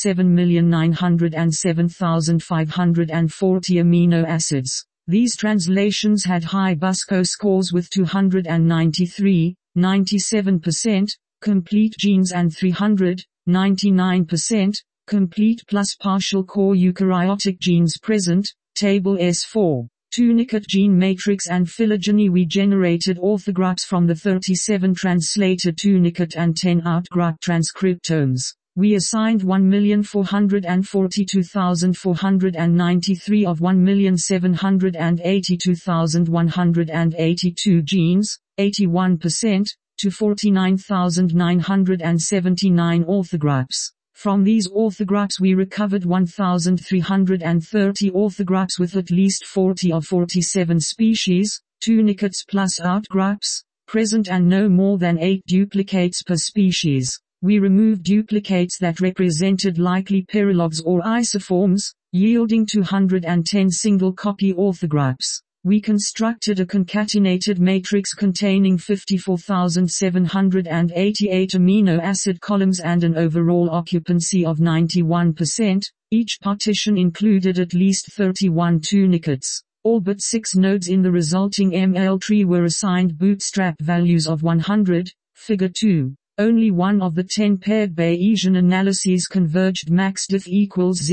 27,907,540 amino acids. These translations had high BUSCO scores with 293, 97%, complete genes and 300, 99%, complete plus partial core eukaryotic genes present. Table S4. Tunicate gene matrix and phylogeny. We generated orthographs from the 37 translated tunicate and 10 outgraph transcriptomes. We assigned 1,442,493 of 1,782,182 genes, 81%, to 49,979 orthographs. From these orthographs we recovered 1,330 orthographs with at least 40 of 47 species, tunicates plus outgraphs, present and no more than 8 duplicates per species. We removed duplicates that represented likely paralogs or isoforms, yielding 210 single-copy orthographs. We constructed a concatenated matrix containing 54,788 amino acid columns and an overall occupancy of 91%. Each partition included at least 31 tunicates. All but 6 nodes in the resulting ML tree were assigned bootstrap values of 100, Figure 2. Only one of the 10 paired Bayesian analyses converged. MaxDiff equals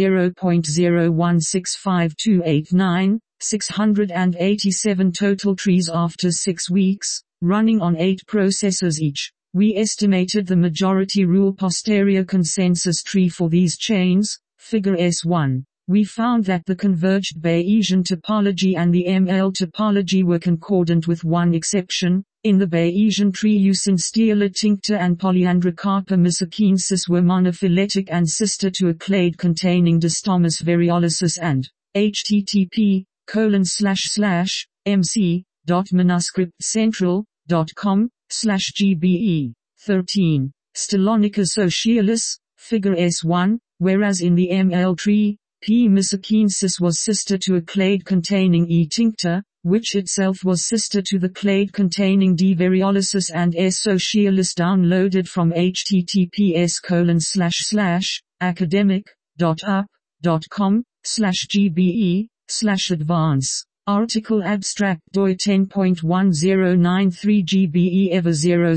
0.0165289. 687 total trees after 6 weeks, running on 8 processors each. We estimated the majority rule posterior consensus tree for these chains, figure S1. We found that the converged Bayesian topology and the ML topology were concordant with one exception. In the Bayesian tree Eusynsteola tincta and Polyandrocarpa miscecensis were monophyletic and sister to a clade containing Distomus variolysis and http://mc.manuscriptcentral.com/gbe. 13. Stylonica socialis, figure S1, whereas in the ML tree, P. miscecensis was sister to a clade containing E. tincta, which itself was sister to the clade containing D. variolysis and S. socialis. Downloaded from https://academic.up.com/gbe/advance. Article abstract DOI 10.1093 GBE EVA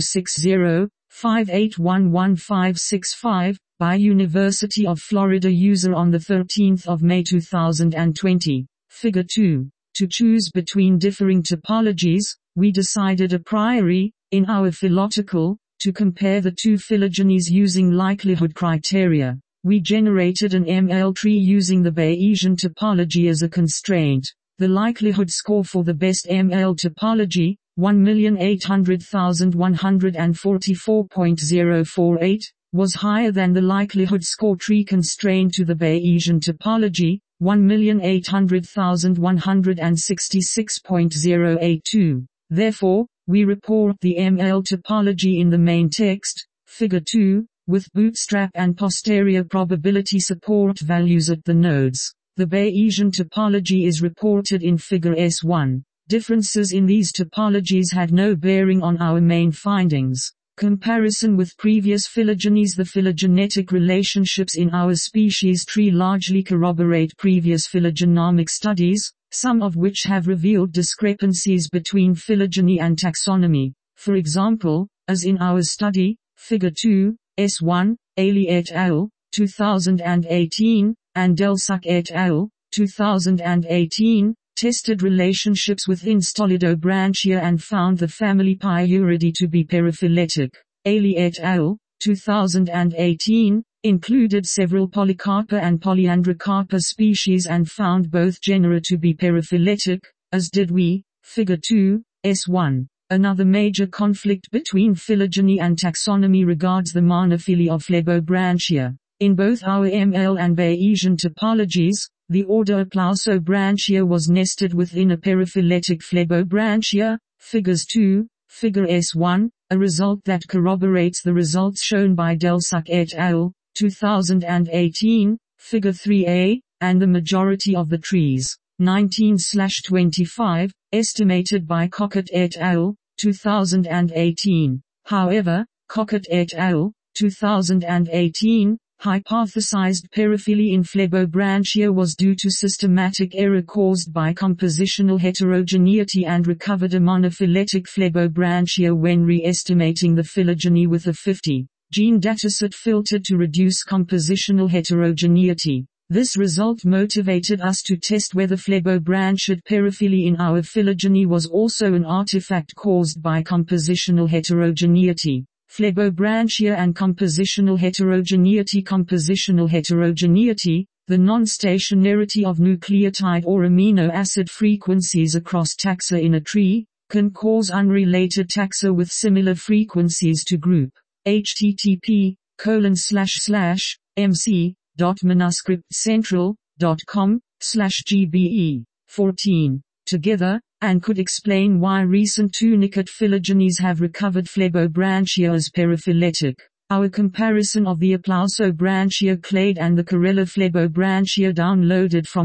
060-581165 by University of Florida user on 13 May 2020. Figure 2. To choose between differing topologies, we decided a priori, in our phyllotical, to compare the two phylogenies using likelihood criteria. We generated an ML tree using the Bayesian topology as a constraint. The likelihood score for the best ML topology, 1,800,144.048, was higher than the likelihood score tree constrained to the Bayesian topology, 1,800,166.082. Therefore, we report the ML topology in the main text, Figure 2, with bootstrap and posterior probability support values at the nodes. The Bayesian topology is reported in Figure S1. Differences in these topologies had no bearing on our main findings. Comparison with previous phylogenies. The phylogenetic relationships in our species tree largely corroborate previous phylogenomic studies, some of which have revealed discrepancies between phylogeny and taxonomy. For example, as in our study, Figure 2, S1, Ailey et al., 2018, and Delsuc et al., 2018, tested relationships within Stolidobranchia and found the family Paiuridae to be periphyletic. Ailey et al., 2018, included several Polycarpa and Polyandrocarpa species and found both genera to be periphyletic, as did we, Figure 2, S1. Another major conflict between phylogeny and taxonomy regards the monophyly of Phlebobranchia. In both our ML and Bayesian topologies, the order Aplausobranchia was nested within a periphyletic Phlebobranchia, Figures 2, Figure S1, a result that corroborates the results shown by Delsuc et al., 2018, Figure 3a, and the majority of the trees, 19/25, estimated by Cockett et al., 2018. However, Cockett et al., 2018, hypothesized periphyly in Phlebobranchia was due to systematic error caused by compositional heterogeneity and recovered a monophyletic Phlebobranchia when re-estimating the phylogeny with a 50-gene dataset filtered to reduce compositional heterogeneity. This result motivated us to test whether Phlebobranchid periphyly in our phylogeny was also an artifact caused by compositional heterogeneity. Phlebobranchia and compositional heterogeneity. Compositional heterogeneity, the non-stationarity of nucleotide or amino acid frequencies across taxa in a tree, can cause unrelated taxa with similar frequencies to group. http://mc.manuscriptcentral.com/gbe 14 together, and could explain why recent tunicate phylogenies have recovered Phlebobranchia as periphyletic. Our comparison of the Aplausobranchia clade and the Corella Phlebobranchia downloaded from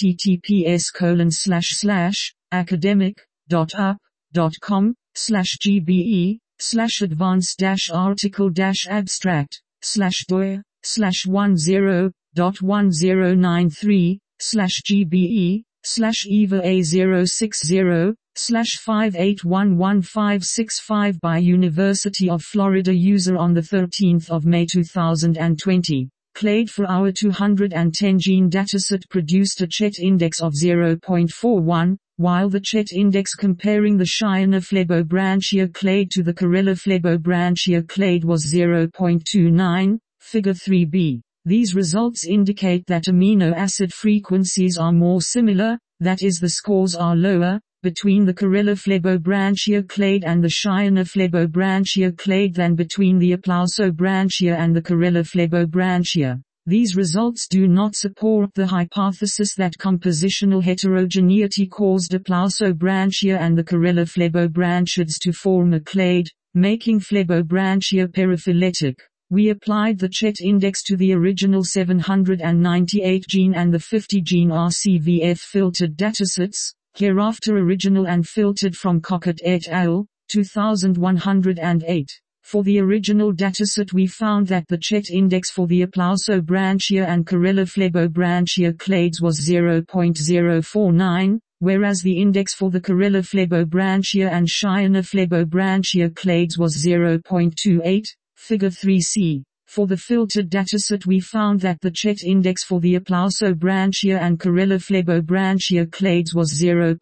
https://academic.up.com/gbe/advanced-article-abstract/eva060/581165 by University of Florida user on 13 May 2020. Clade for our 210 gene dataset produced a Chet index of 0.41, while the Chet index comparing the Cheyenne Phlebobranchia clade to the Corella Phlebobranchia clade was 0.29, Figure 3b. These results indicate that amino acid frequencies are more similar, that is the scores are lower, between the Corella Phlebobranchia clade and the Cheyenne Phlebobranchia clade than between the Aplausobranchia and the Corella Phlebobranchia. These results do not support the hypothesis that compositional heterogeneity caused Aplausobranchia and the Corella Phlebobranchids to form a clade, making Phlebobranchia periphyletic. We applied the Chet index to the original 798 gene and the 50 gene RCVF filtered datasets, hereafter original and filtered from Cockett et al., 2108. For the original dataset we found that the Chet index for the Aplausobranchia and Corella Phlebobranchia clades was 0.049, whereas the index for the Corella Phlebobranchia and Cheyenne Phlebobranchia clades was 0.28. Figure 3c. For the filtered dataset we found that the Chet index for the Aplausobranchia and Corella Phlebobranchia clades was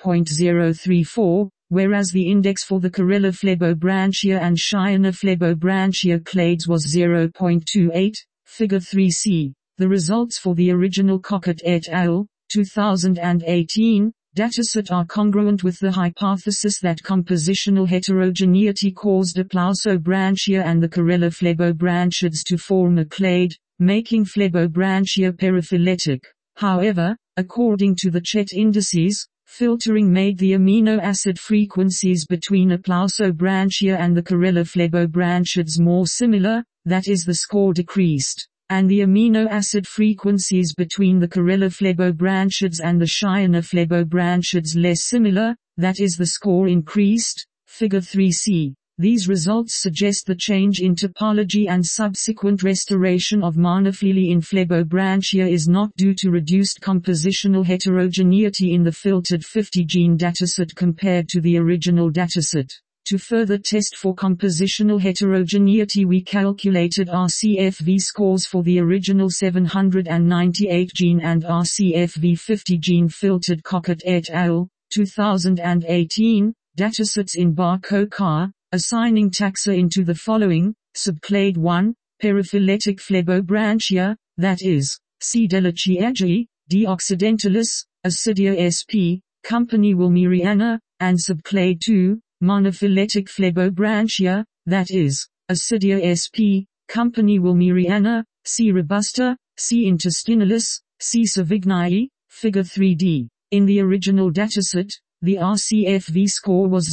0.034, whereas the index for the Corella Phlebobranchia and Cheyenne Phlebobranchia clades was 0.28, Figure 3c. The results for the original Cockett et al., 2018, dataset are congruent with the hypothesis that compositional heterogeneity caused Aplaussobranchia and the Corella-Phlebobranchids to form a clade, making Phlebobranchia periphyletic. However, according to the Chet indices, filtering made the amino acid frequencies between Aplaussobranchia and the Corella-Phlebobranchids more similar, that is, the score decreased, and the amino acid frequencies between the Corella-Phlebobranchids and the Cheyenne-Phlebobranchids less similar, that is, the score increased. Figure 3c. These results suggest the change in topology and subsequent restoration of monophyly in Phlebobranchia is not due to reduced compositional heterogeneity in the filtered 50-gene dataset compared to the original dataset. To further test for compositional heterogeneity, we calculated RCFV scores for the original 798-gene and RCFV 50-gene filtered Cockett et al. 2018 datasets in Bar-Co-Car, assigning taxa into the following: subclade 1, periphyletic Phlebobranchia, that is, C. delachiagi, D. occidentalis, Acidia sp. company Wilmeriana, and subclade 2, monophyletic Phlebobranchia, that is, Acidia sp. company Wilmeriana, C. robusta, C. intestinalis, C. savignii. Figure 3d. In the original dataset, the RCFV score was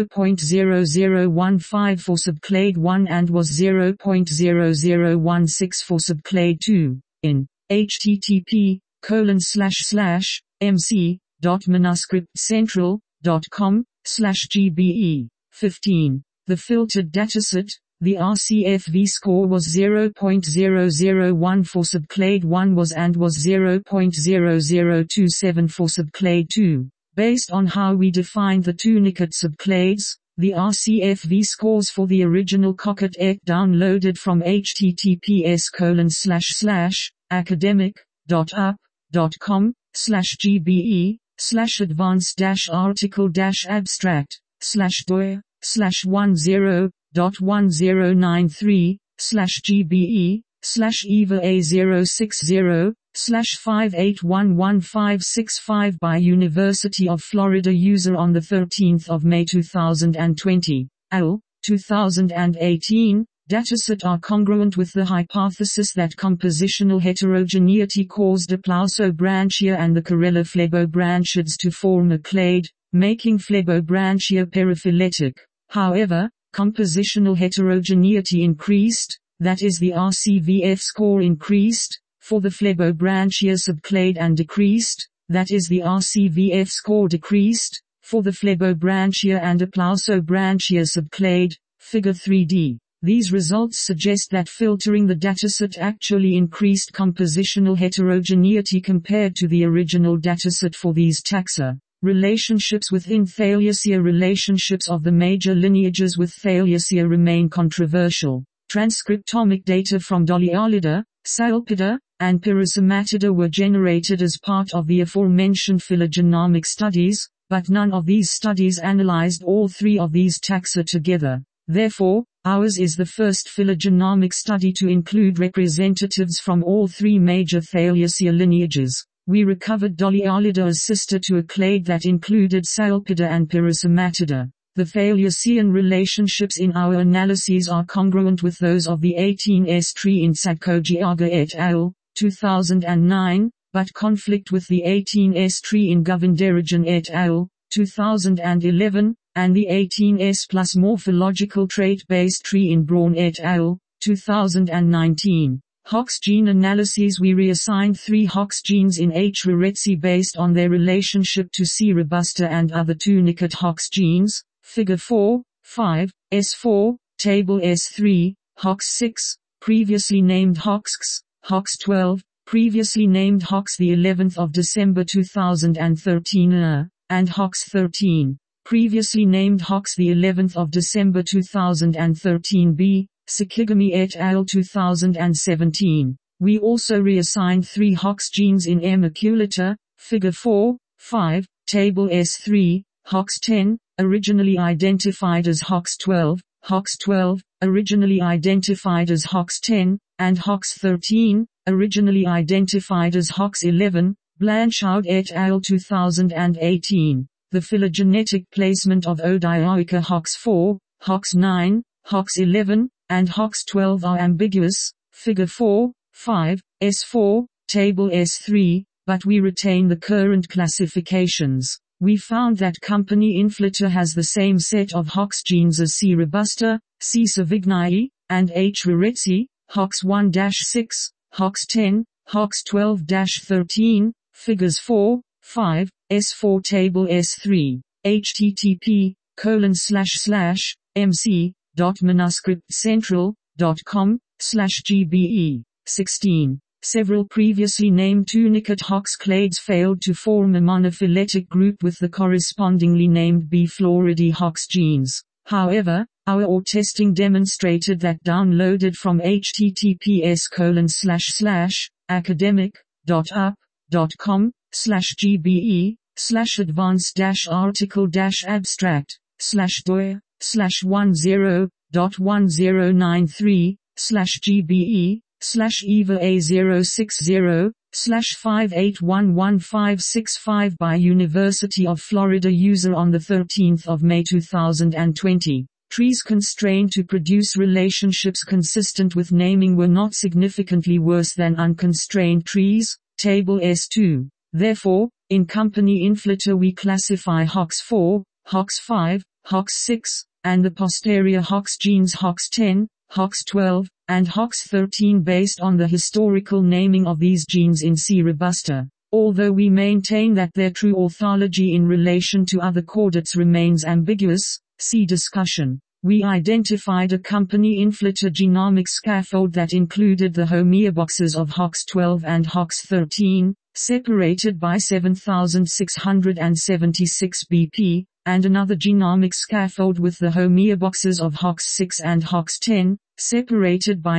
0.0015 for subclade 1 and was 0.0016 for subclade 2. In http://mc.manuscriptcentral.com/gbe 15. The filtered dataset, the RCFV score was 0.0014 for subclade 1 was 0.0027 for subclade 2. Based on how we defined the two Nikat subclades, the RCFV scores for the original Cockett et downloaded from https://academic.up.com/GBE/advanced-article-abstract/doyer/1093/GBE/EVA060/58111565 by University of Florida user on 13 May 2020. Al. 2018, dataset are congruent with the hypothesis that compositional heterogeneity caused Aplaussobranchia and the Corella-Phlebobranchids to form a clade, making Phlebobranchia periphyletic. However, compositional heterogeneity increased, that is, the RCVF score increased, for the Phlebobranchia subclade and decreased, that is, the RCVF score decreased, for the Phlebobranchia and Aplaussobranchia subclade. Figure 3d. These results suggest that filtering the dataset actually increased compositional heterogeneity compared to the original dataset for these taxa. Relationships within Thaliacea. Relationships of the major lineages with Thaliacea remain controversial. Transcriptomic data from Doliolida, Salpida, and Pyrosomatida were generated as part of the aforementioned phylogenomic studies, but none of these studies analyzed all three of these taxa together. Therefore, ours is the first phylogenomic study to include representatives from all three major Thaliacea lineages. We recovered Doliolida as sister to a clade that included Salpida and Pyrosomatida. The Thaliacean relationships in our analyses are congruent with those of the 18S tree in Sadkogiaga et al. 2009, but conflict with the 18S tree in Govindarajan et al. 2011, and the 18S plus morphological trait-based tree in Braun et al. 2019. Hox gene analyses. We reassigned 3 Hox genes in H. raretzi based on their relationship to C. robusta and other 2 Nikat Hox genes. Figure 4, 5, S4, Table S3, Hox 6, previously named Hox, Hox 12, previously named Hox the 11th of December 2013, and Hox 13, previously named Hox the 11th of December 2013b, Sakigami et al. 2017. We also reassigned 3 Hox genes in M. aculeata, Figure 4, 5, Table S3, Hox 10, originally identified as Hox 12, Hox 12, originally identified as Hox 10, and Hox 13, originally identified as Hox 11, Blanchard et al. 2018. The phylogenetic placement of Odioica HOX4, HOX9, HOX11, and HOX12 are ambiguous, Figure 4, 5, S4, Table S3, but we retain the current classifications. We found that company Inflata has the same set of HOX genes as C. robusta, C. savignii, and H. rarezi, HOX1-6, HOX10, HOX12-13, Figures 4, 5, S4 Table S3, http://mc.manuscriptcentral.com/gbe. 16. Several previously named tunicate HOX clades failed to form a monophyletic group with the correspondingly named B. floridi HOX genes. However, our OR testing demonstrated that downloaded from https://doc.up.com/gbe/advanced-article-abstract/doer/10.10/gbe/eva060/58115565 by University of Florida user on 13 May 2020. Trees constrained to produce relationships consistent with naming were not significantly worse than unconstrained trees, Table S2. Therefore, in company Inflata we classify HOX4, HOX5, HOX6, and the posterior HOX genes HOX10, HOX12, and HOX13 based on the historical naming of these genes in C. robusta. Although we maintain that their true orthology in relation to other chordates remains ambiguous, see discussion. We identified a company Inflata genomic scaffold that included the homeoboxes of HOX12 and HOX13, separated by 7676 BP, and another genomic scaffold with the homeoboxes of HOX6 and HOX10, separated by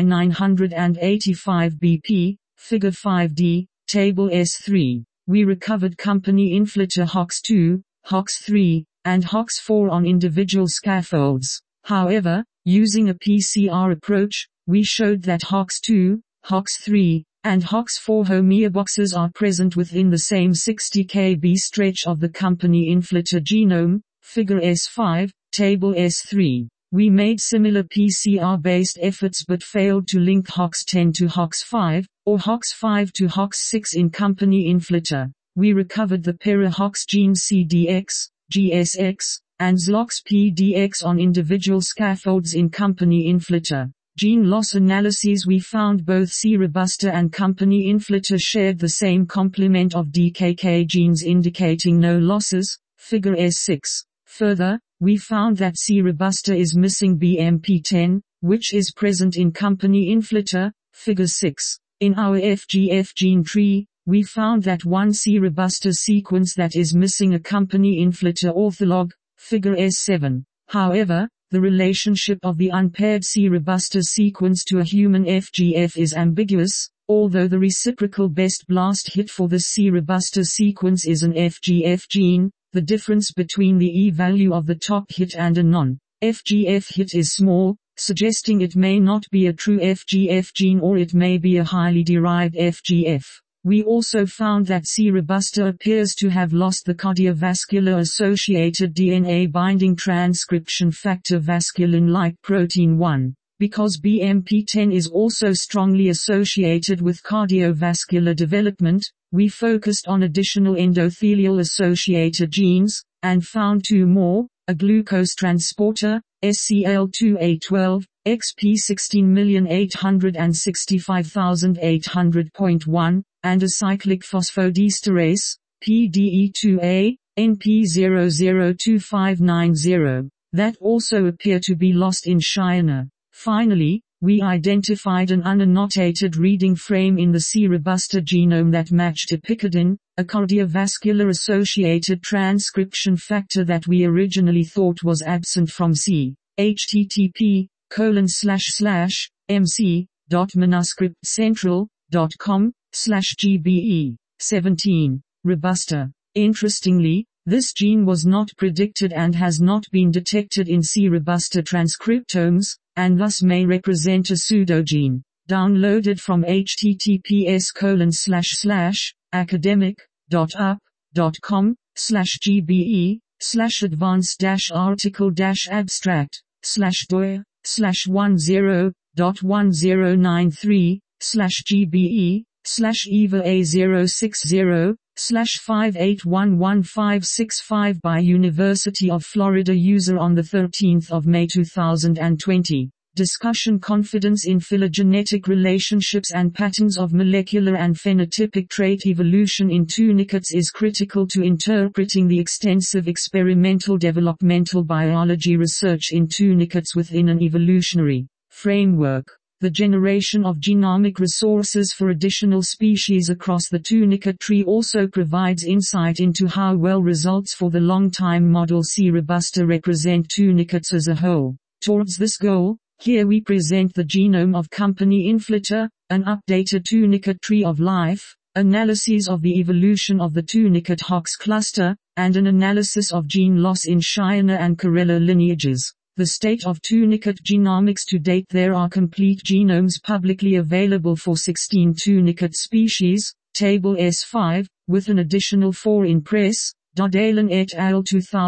985 BP, Figure 5D, Table S3. We recovered company Inflata HOX2, HOX3, and HOX4 on individual scaffolds. However, using a PCR approach, we showed that HOX2, HOX3, and HOX4 homeoboxes are present within the same 60 kb stretch of the company Inflata genome, Figure S5, Table S3. We made similar PCR-based efforts but failed to link HOX10 to HOX5, or HOX5 to HOX6 in company Inflata. We recovered the para-HOX genes CDX, GSX, and ZLOX-PDX on individual scaffolds in company Inflata. Gene loss analyses we found both C. robusta and company Inflata shared the same complement of DKK genes indicating no losses, Figure S6. Further, we found that C. robusta is missing BMP10, which is present in company Inflata, Figure 6. In our FGF gene tree, we found that one C. robusta sequence that is missing a company Inflata ortholog, Figure S7. However, the relationship of the unpaired C. robusta sequence to a human FGF is ambiguous, although the reciprocal best blast hit for the C. robusta sequence is an FGF gene. The difference between the E-value of the top hit and a non-FGF hit is small, suggesting it may not be a true FGF gene or it may be a highly derived FGF. We also found that C. robusta appears to have lost the cardiovascular associated DNA binding transcription factor vasculin-like protein 1. Because BMP10 is also strongly associated with cardiovascular development, we focused on additional endothelial associated genes, and found two more, a glucose transporter, SCL2A12, XP16865800.1, and a cyclic phosphodiesterase, PDE2A, NP002590, that also appear to be lost in China. Finally, we identified an unannotated reading frame in the C. robusta genome that matched epicodin, a cardiovascular associated transcription factor that we originally thought was absent from C. http://mc.manuscriptcentral.com/gbe. 17. Robusta. Interestingly, this gene was not predicted and has not been detected in C. robusta transcriptomes, and thus may represent a pseudogene. Downloaded from https://academic gbe/article-10.ep/advanced-article-10.eb/eva060.10.5811565 by University of Florida user on 13 May 2020. Discussion: confidence in phylogenetic relationships and patterns of molecular and phenotypic trait evolution in tunicates is critical to interpreting the extensive experimental developmental biology research in tunicates within an evolutionary framework. The generation of genomic resources for additional species across the tunicate tree also provides insight into how well results for the long-time model C. robusta represent tunicates as a whole. Towards this goal, here we present the genome of company Inflita, an updated tunicate tree of life, analyses of the evolution of the tunicate Hox cluster, and an analysis of gene loss in Cheyenne and Corella lineages. The state of tunicate genomics to date: there are complete genomes publicly available for 16 tunicate species, Table S5, with an additional 4 in press, Dodalen et al.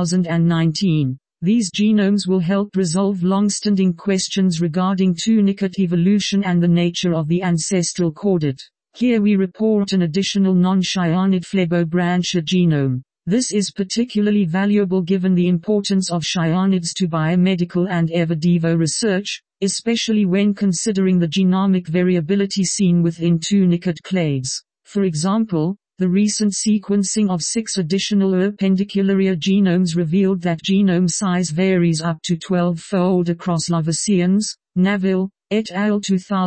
2019. These genomes will help resolve long-standing questions regarding tunicate evolution and the nature of the ancestral chordate. Here we report an additional non-Cheyennid Phlebobranchia genome. This is particularly valuable given the importance of Cheyennids to biomedical and ex vivo research, especially when considering the genomic variability seen within tunicate clades. For example, the recent sequencing of 6 additional Apendicularia genomes revealed that genome size varies up to 12-fold across Lovacians, Naville, et al.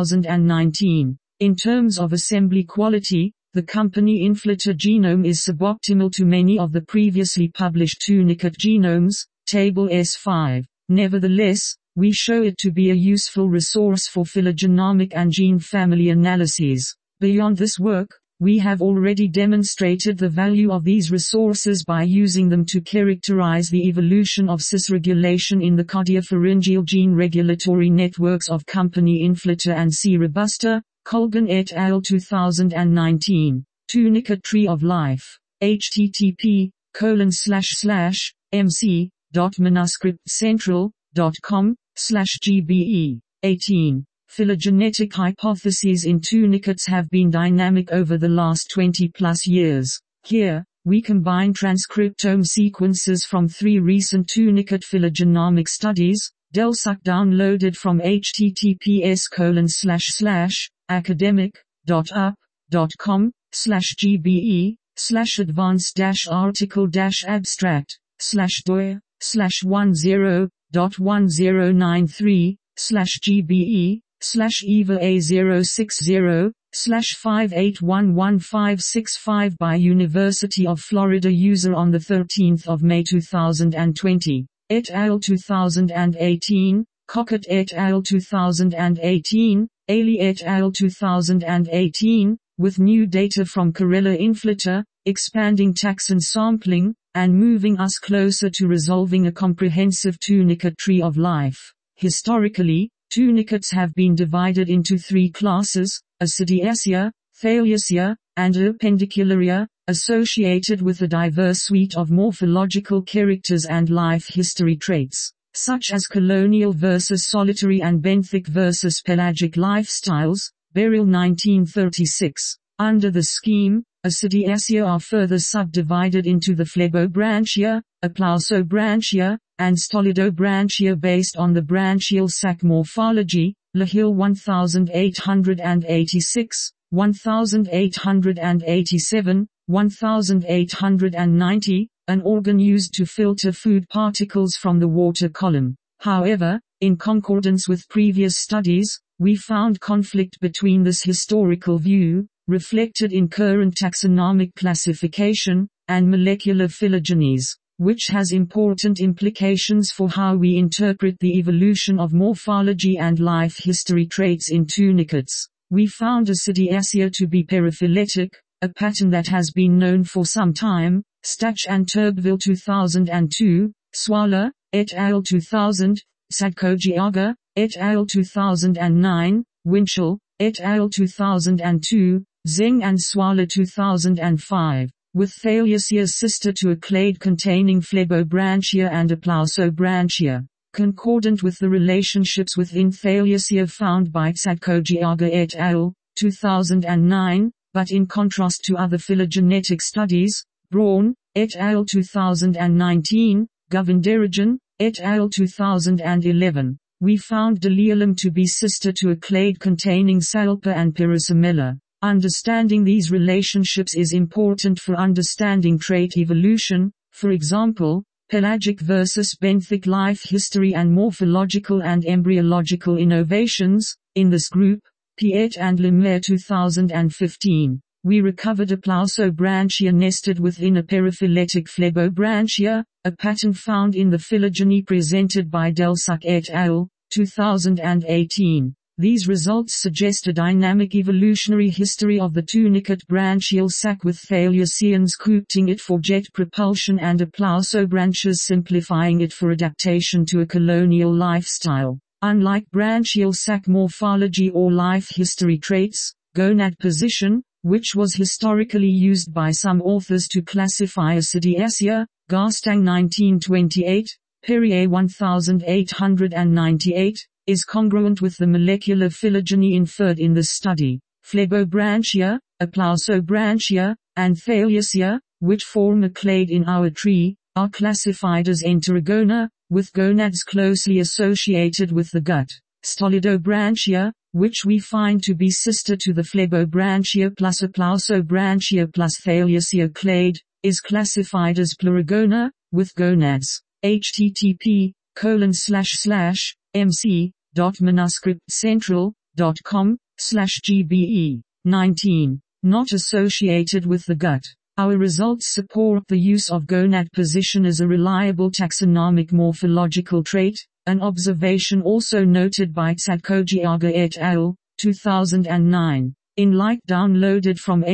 2019. In terms of assembly quality, the company Inflita genome is suboptimal to many of the previously published tunicate genomes, Table S5. Nevertheless, we show it to be a useful resource for phylogenomic and gene family analyses. Beyond this work, we have already demonstrated the value of these resources by using them to characterize the evolution of cisregulation in the cardiopharyngeal gene regulatory networks of company Inflita and C. robusta, Colgan et al. 2019. Tunicate Tree of Life. http://mc.manuscriptcentral.com/gbe. 18. Phylogenetic hypotheses in tunicates have been dynamic over the last 20+ years. Here, we combine transcriptome sequences from 3 recent tunicate phylogenomic studies, DelSuc downloaded from https://academic.app.com/doer/10.10.3/gbe/eva060/5811565 by University of Florida user on 13 May 2020. Et al. 2018, Cockett et al. 2018, Ailey et al. 2018, with new data from Corella Inflita, expanding taxon sampling, and moving us closer to resolving a comprehensive tunicate tree of life. Historically, tunicates have been divided into 3 classes, Acidiacea, Thaliacea, and Apendicularia, associated with a diverse suite of morphological characters and life history traits, such as colonial versus solitary and benthic versus pelagic lifestyles. Beryl 1936. Under the scheme, Acidiacea are further subdivided into the Phlebobranchia, Aplausobranchia, and Stolidobranchia based on the branchial sac morphology. LaHill 1886, 1887, 1890, an organ used to filter food particles from the water column. However, in concordance with previous studies, we found conflict between this historical view, reflected in current taxonomic classification, and molecular phylogenies, which has important implications for how we interpret the evolution of morphology and life history traits in tunicates. We found Acidiacea to be periphyletic, a pattern that has been known for some time. Stach and Turbeville 2002, Swala, et al. 2000, Sadkogiaga, et al. 2009, Winchell, et al. 2002, Zeng and Swala 2005. with Thaliacea sister to a clade containing Phlebobranchia and Aplausobranchia, concordant with the relationships within Thaliacea found by Tzadkogiaga et al. 2009, but in contrast to other phylogenetic studies, Braun, et al. 2019, Govindarajan, et al. 2011, we found Delielum to be sister to a clade containing Salpa and Pyrosamilla. Understanding these relationships is important for understanding trait evolution, for example, pelagic versus benthic life history and morphological and embryological innovations. In this group, Piet and Lemaire 2015, we recovered Aplausobranchia nested within a periphyletic Phlebobranchia, a pattern found in the phylogeny presented by Delsuc et al. 2018. These results suggest a dynamic evolutionary history of the tunicate branchial sac with Thaliaceans coopting it for jet propulsion and Aplausobranches simplifying it for adaptation to a colonial lifestyle. Unlike branchial sac morphology or life history traits, gonad position, which was historically used by some authors to classify Acidiacea, Garstang 1928, Perrier 1898, is congruent with the molecular phylogeny inferred in this study. Phlebobranchia, Aplausobranchia, and Thaliacea, which form a clade in our tree, are classified as Enterogona, with gonads closely associated with the gut. Stolidobranchia, which we find to be sister to the Phlebobranchia plus Aplausobranchia plus Thaliacea clade, is classified as Plurigona, with gonads. http://mc.manuscriptcentral.com/gbe. 19. Not associated with the gut. Our results support the use of gonad position as a reliable taxonomic morphological trait, an observation also noted by Tzadkogiaga et al. 2009. In like downloaded from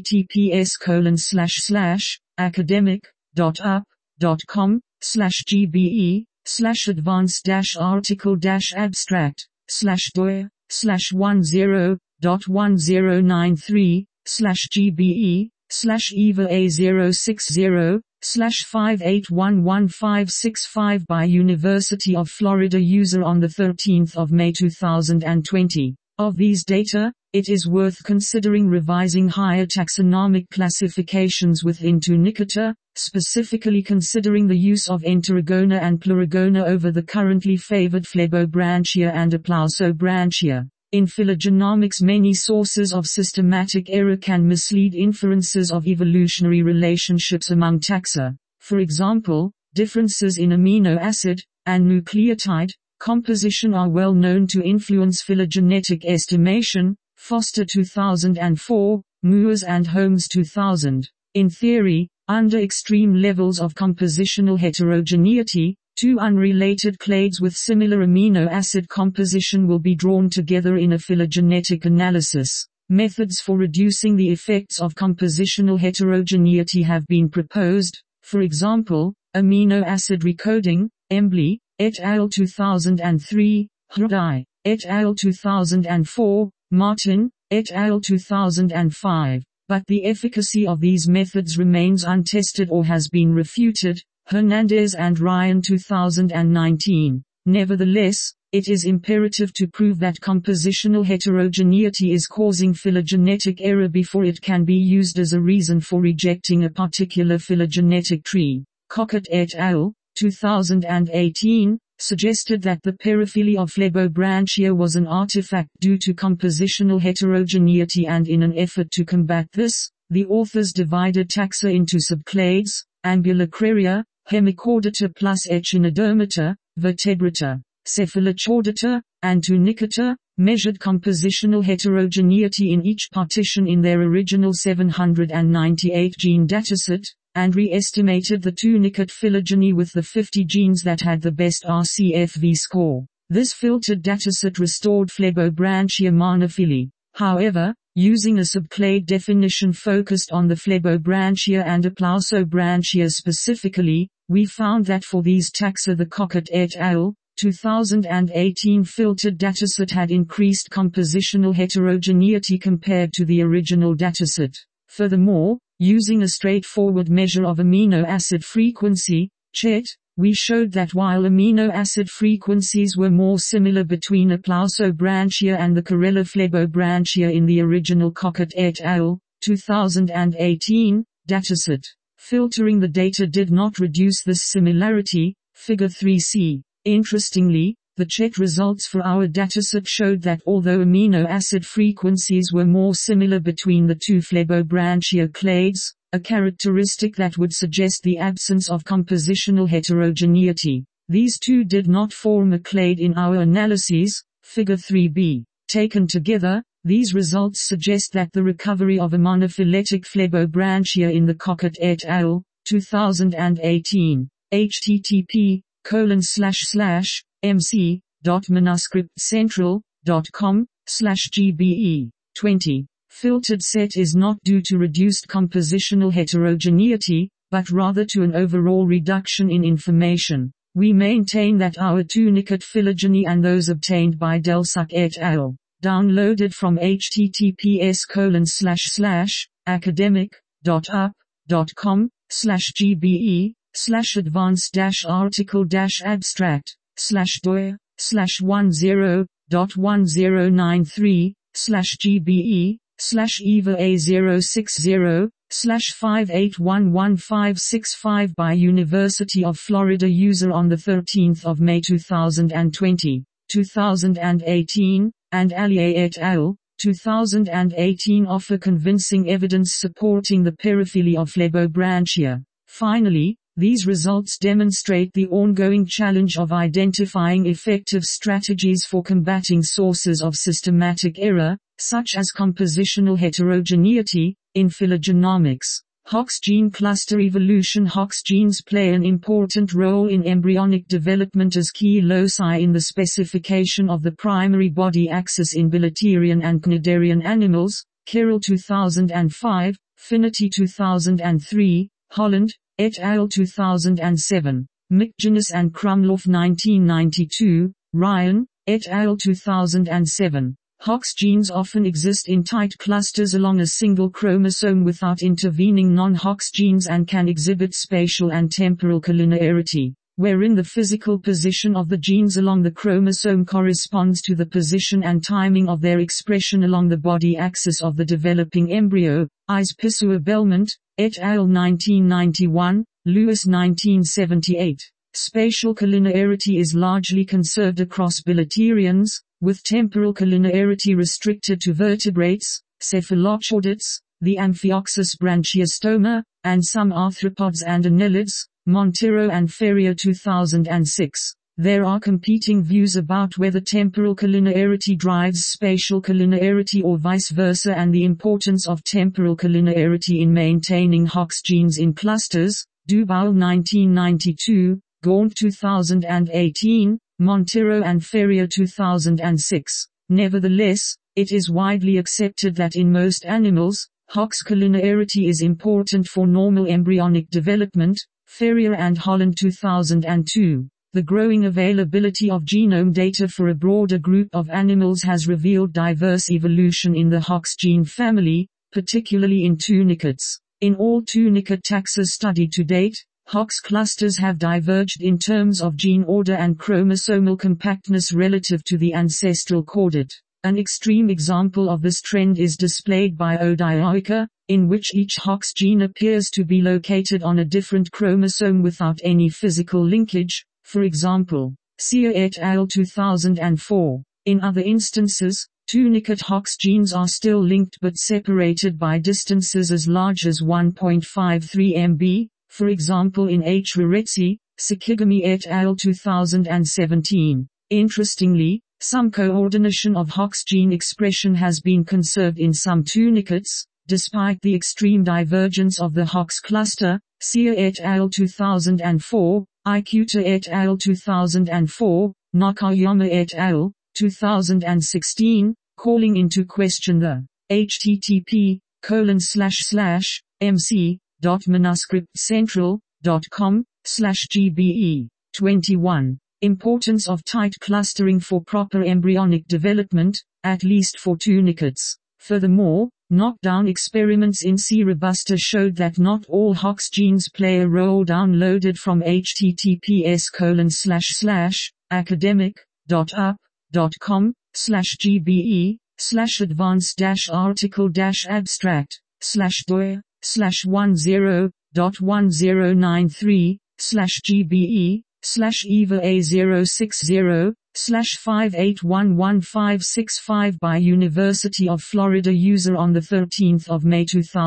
https://academic.up.com/gbe/advanced-article-abstract/doer/10.9.3/gbe/eva A060/581155 by University of Florida user on 13 May 2020. Of these data, it is worth considering revising higher taxonomic classifications within Tunicata, specifically considering the use of Enterogona and Plurigona over the currently favored Phlebobranchia and Aplausobranchia. In phylogenomics, many sources of systematic error can mislead inferences of evolutionary relationships among taxa. For example, differences in amino acid and nucleotide composition are well known to influence phylogenetic estimation. Foster 2004, Moores and Holmes 2000. In theory, under extreme levels of compositional heterogeneity, two unrelated clades with similar amino acid composition will be drawn together in a phylogenetic analysis. Methods for reducing the effects of compositional heterogeneity have been proposed, for example, amino acid recoding, Embley, et al. 2003, Hrudai, et al. 2004, Martin, et al. 2005. But the efficacy of these methods remains untested or has been refuted, Hernandez and Ryan 2019. Nevertheless, it is imperative to prove that compositional heterogeneity is causing phylogenetic error before it can be used as a reason for rejecting a particular phylogenetic tree. Cockett et al. 2018, suggested that the periphyly of Phlebobranchia was an artifact due to compositional heterogeneity, and in an effort to combat this, the authors divided taxa into subclades, Ambulacraria, Hemichordata plus Echinodermata, Vertebrata, Cephalochordata, and Tunicata, measured compositional heterogeneity in each partition in their original 798 gene dataset, and re-estimated the tunicate phylogeny with the 50 genes that had the best RCFV score. This filtered dataset restored Phlebobranchia monophyly. However, using a subclade definition focused on the Phlebobranchia and Aplausobranchia specifically, we found that for these taxa the Cockett et al. 2018 filtered dataset had increased compositional heterogeneity compared to the original dataset. Furthermore, Using a straightforward measure of amino acid frequency, CHET, we showed that while amino acid frequencies were more similar between Aplausobranchia and the Corellophlebobranchia in the original Cockett et al. 2018 dataset, filtering the data did not reduce this similarity, figure 3c. Interestingly, the CHET results for our dataset showed that although amino acid frequencies were more similar between the two Phlebobranchia clades, a characteristic that would suggest the absence of compositional heterogeneity, these two did not form a clade in our analyses, figure 3b. Taken together, these results suggest that the recovery of a monophyletic Phlebobranchia in the Cockett et al. 2018, http://mc.manuscriptcentral.com/gbe 20. Filtered set is not due to reduced compositional heterogeneity, but rather to an overall reduction in information. We maintain that our tunicate phylogeny and those obtained by Delsuck et al. Downloaded from https://academic.up.com/gbe/advanced-article-adstract/doer/10.9.3/gbe/eva-A0600/5811565 by University of Florida user on 13 May 2020, 2018, and Allier et al. 2018 offer convincing evidence supporting the paraphyly of Phlebobranchia. Finally, these results demonstrate the ongoing challenge of identifying effective strategies for combating sources of systematic error, such as compositional heterogeneity, in phylogenomics. Hox gene cluster evolution. Hox genes play an important role in embryonic development as key loci in the specification of the primary body axis in Bilaterian and Cnidarian animals, Carroll 2005, Finity 2003, Holland, et al. 2007, McGinnis and Krumloff 1992, Ryan, et al. 2007. Hox genes often exist in tight clusters along a single chromosome without intervening non-Hox genes and can exhibit spatial and temporal collinearity, wherein the physical position of the genes along the chromosome corresponds to the position and timing of their expression along the body axis of the developing embryo. Pisua-Belmont, et al. 1991, Lewis 1978. Spatial collinearity is largely conserved across bilaterians, with temporal collinearity restricted to vertebrates, cephalochordates, the Amphioxus branchiostoma, and some arthropods and annelids, Montero and Ferrier 2006. There are competing views about whether temporal collinearity drives spatial collinearity or vice versa, and the importance of temporal collinearity in maintaining Hox genes in clusters. Dubois 1992, Gaunt 2018, Montero and Ferrier 2006. Nevertheless, it is widely accepted that in most animals, Hox collinearity is important for normal embryonic development. Ferrier and Holland 2002. The growing availability of genome data for a broader group of animals has revealed diverse evolution in the Hox gene family, particularly in tunicates. In all tunicate taxa studied to date, Hox clusters have diverged in terms of gene order and chromosomal compactness relative to the ancestral chordate. An extreme example of this trend is displayed by Odioica, in which each Hox gene appears to be located on a different chromosome without any physical linkage, for example, Sear et al. 2004. In other instances, tunicate Hox genes are still linked but separated by distances as large as 1.53 mb, for example in H. rarezi, Sakigami et al. 2017. Interestingly, some coordination of Hox gene expression has been conserved in some tunicates, despite the extreme divergence of the Hox cluster. Sear et al. 2004, Ikuta et al. 2004, Nakayama et al. 2016, calling into question the http://mc.manuscriptcentral.com/gbe. 21. Importance of tight clustering for proper embryonic development, at least for tunicates. Furthermore, Knockdown experiments in C. robusta showed that not all HOX genes play a role. Downloaded from https://academic.up.com/GBE/advanced-article-abstract/doy/10.10.9/GBE/EVA060/5811565 by University of Florida user on 13 May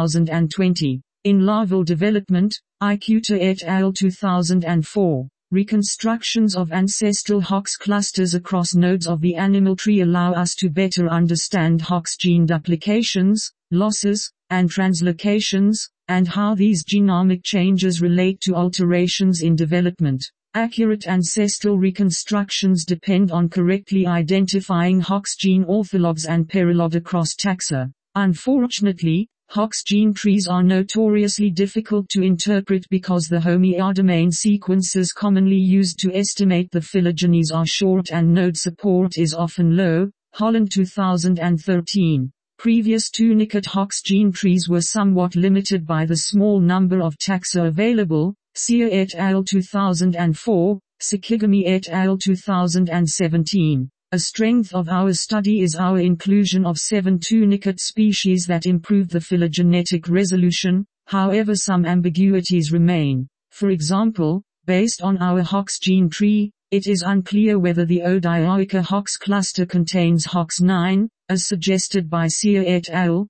2020. In larval development, Ikuta et al. 2004. Reconstructions of ancestral HOX clusters across nodes of the animal tree allow us to better understand HOX gene duplications, losses, and translocations, and how these genomic changes relate to alterations in development. Accurate ancestral reconstructions depend on correctly identifying HOX gene orthologs and perilogs across taxa. Unfortunately, HOX gene trees are notoriously difficult to interpret because the homeodomain sequences commonly used to estimate the phylogenies are short and node support is often low. Holland 2013. Previous tunicate HOX gene trees were somewhat limited by the small number of taxa available. Sear et al. 2004, Sakigami et al. 2017. A strength of our study is our inclusion of 7 tunicate species that improve the phylogenetic resolution, however some ambiguities remain. For example, based on our HOX gene tree, it is unclear whether the Odioica HOX cluster contains HOX9, as suggested by Sear et al.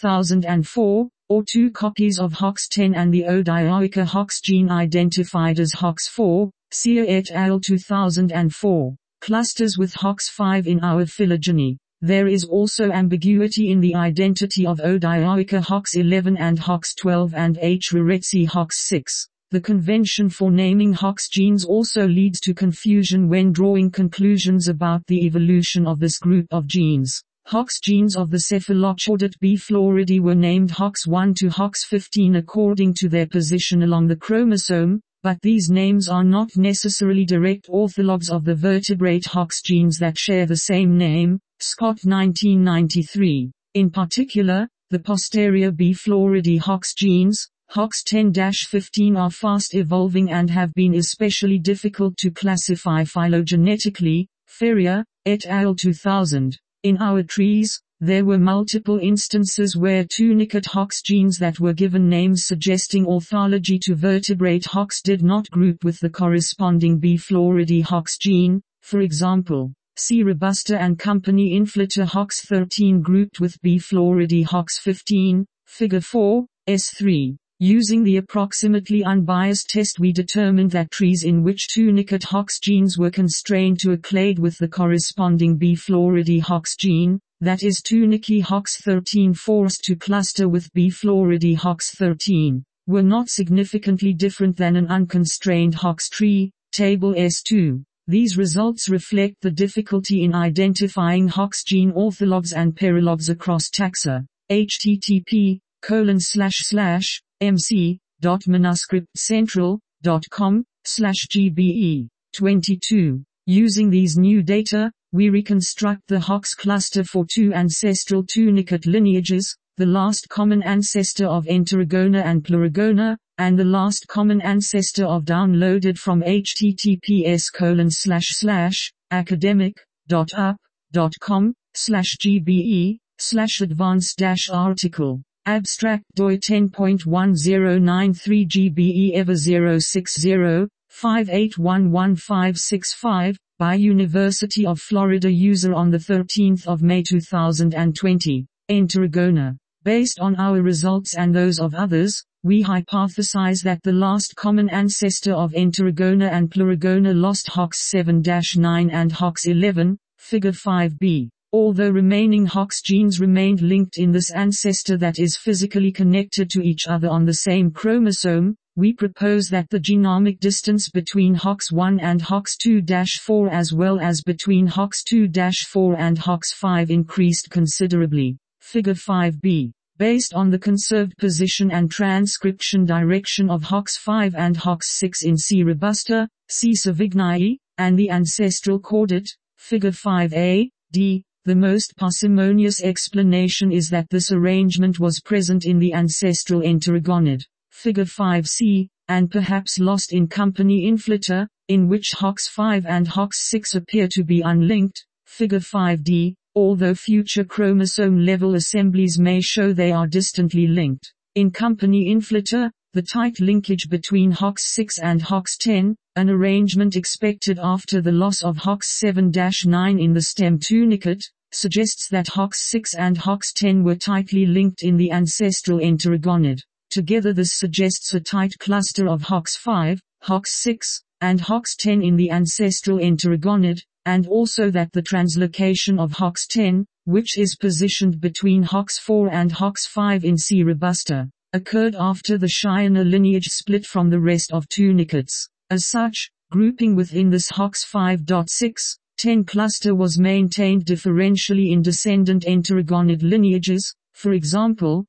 2004, or 2 copies of HOX10 and the Odioica HOX gene identified as HOX4, Sear et al. 2004. Clusters with HOX5 in our phylogeny. There is also ambiguity in the identity of Odioica HOX11 and HOX12 and H. raretzi HOX6. The convention for naming HOX genes also leads to confusion when drawing conclusions about the evolution of this group of genes. HOX genes of the cephalochordate B. floridi were named HOX1 to HOX15 according to their position along the chromosome, but these names are not necessarily direct orthologs of the vertebrate HOX genes that share the same name. Scott 1993. In particular, the posterior B. floridi HOX genes, HOX10-15 are fast evolving and have been especially difficult to classify phylogenetically. Ferrier, et al. 2000. In our trees, there were multiple instances where tunicate HOX genes that were given names suggesting orthology to vertebrate HOX did not group with the corresponding B. floridi HOX gene. For example, C. robusta and company inflata HOX13 grouped with B. floridi HOX15, Figure 4, S3. Using the approximately unbiased test we determined that trees in which tunicate HOX genes were constrained to a clade with the corresponding B. floridi HOX gene, that is tunicae HOX13 forced to cluster with B. floridi HOX13, were not significantly different than an unconstrained HOX tree. Table S2. These results reflect the difficulty in identifying HOX gene orthologs and perilogs across taxa. http://mc.manuscriptcentral.com/GBE. 22. Using these new data, we reconstruct the HOX cluster for 2 ancestral tunicate lineages, the last common ancestor of Enterogona and Plurigona, and the last common ancestor of downloaded from https://academic.up.com/GBE/advanced-article. Abstract DOI 10.1093 GBE EVA 060-5811565, by University of Florida user on 13 May 2020. Enterogona. Based on our results and those of others, we hypothesize that the last common ancestor of Enterogona and Plurigona lost HOX7-9 and HOX11, Figure 5b. Although remaining HOX genes remained linked in this ancestor that is physically connected to each other on the same chromosome, we propose that the genomic distance between HOX1 and HOX2-4 as well as between HOX2-4 and HOX5 increased considerably. Figure 5b. Based on the conserved position and transcription direction of HOX5 and HOX6 in C. robusta, C. savignii, and the ancestral chordate, Figure 5a, d. The most parsimonious explanation is that this arrangement was present in the ancestral enterogonid, figure 5c, and perhaps lost in company inflata, in which HOX5 and HOX6 appear to be unlinked, figure 5d, although future chromosome-level assemblies may show they are distantly linked. In company inflata, the tight linkage between HOX6 and HOX10, an arrangement expected after the loss of HOX7-9 in the stem tunicate, suggests that HOX6 and HOX10 were tightly linked in the ancestral enterogonid. Together this suggests a tight cluster of HOX5, HOX6, and HOX10 in the ancestral enterogonid, and also that the translocation of HOX10, which is positioned between HOX4 and HOX5 in C. robusta, occurred after the Cheyenne lineage split from the rest of tunicates. As such, grouping within this HOX5.6-10 cluster was maintained differentially in descendant enterogonid lineages, for example,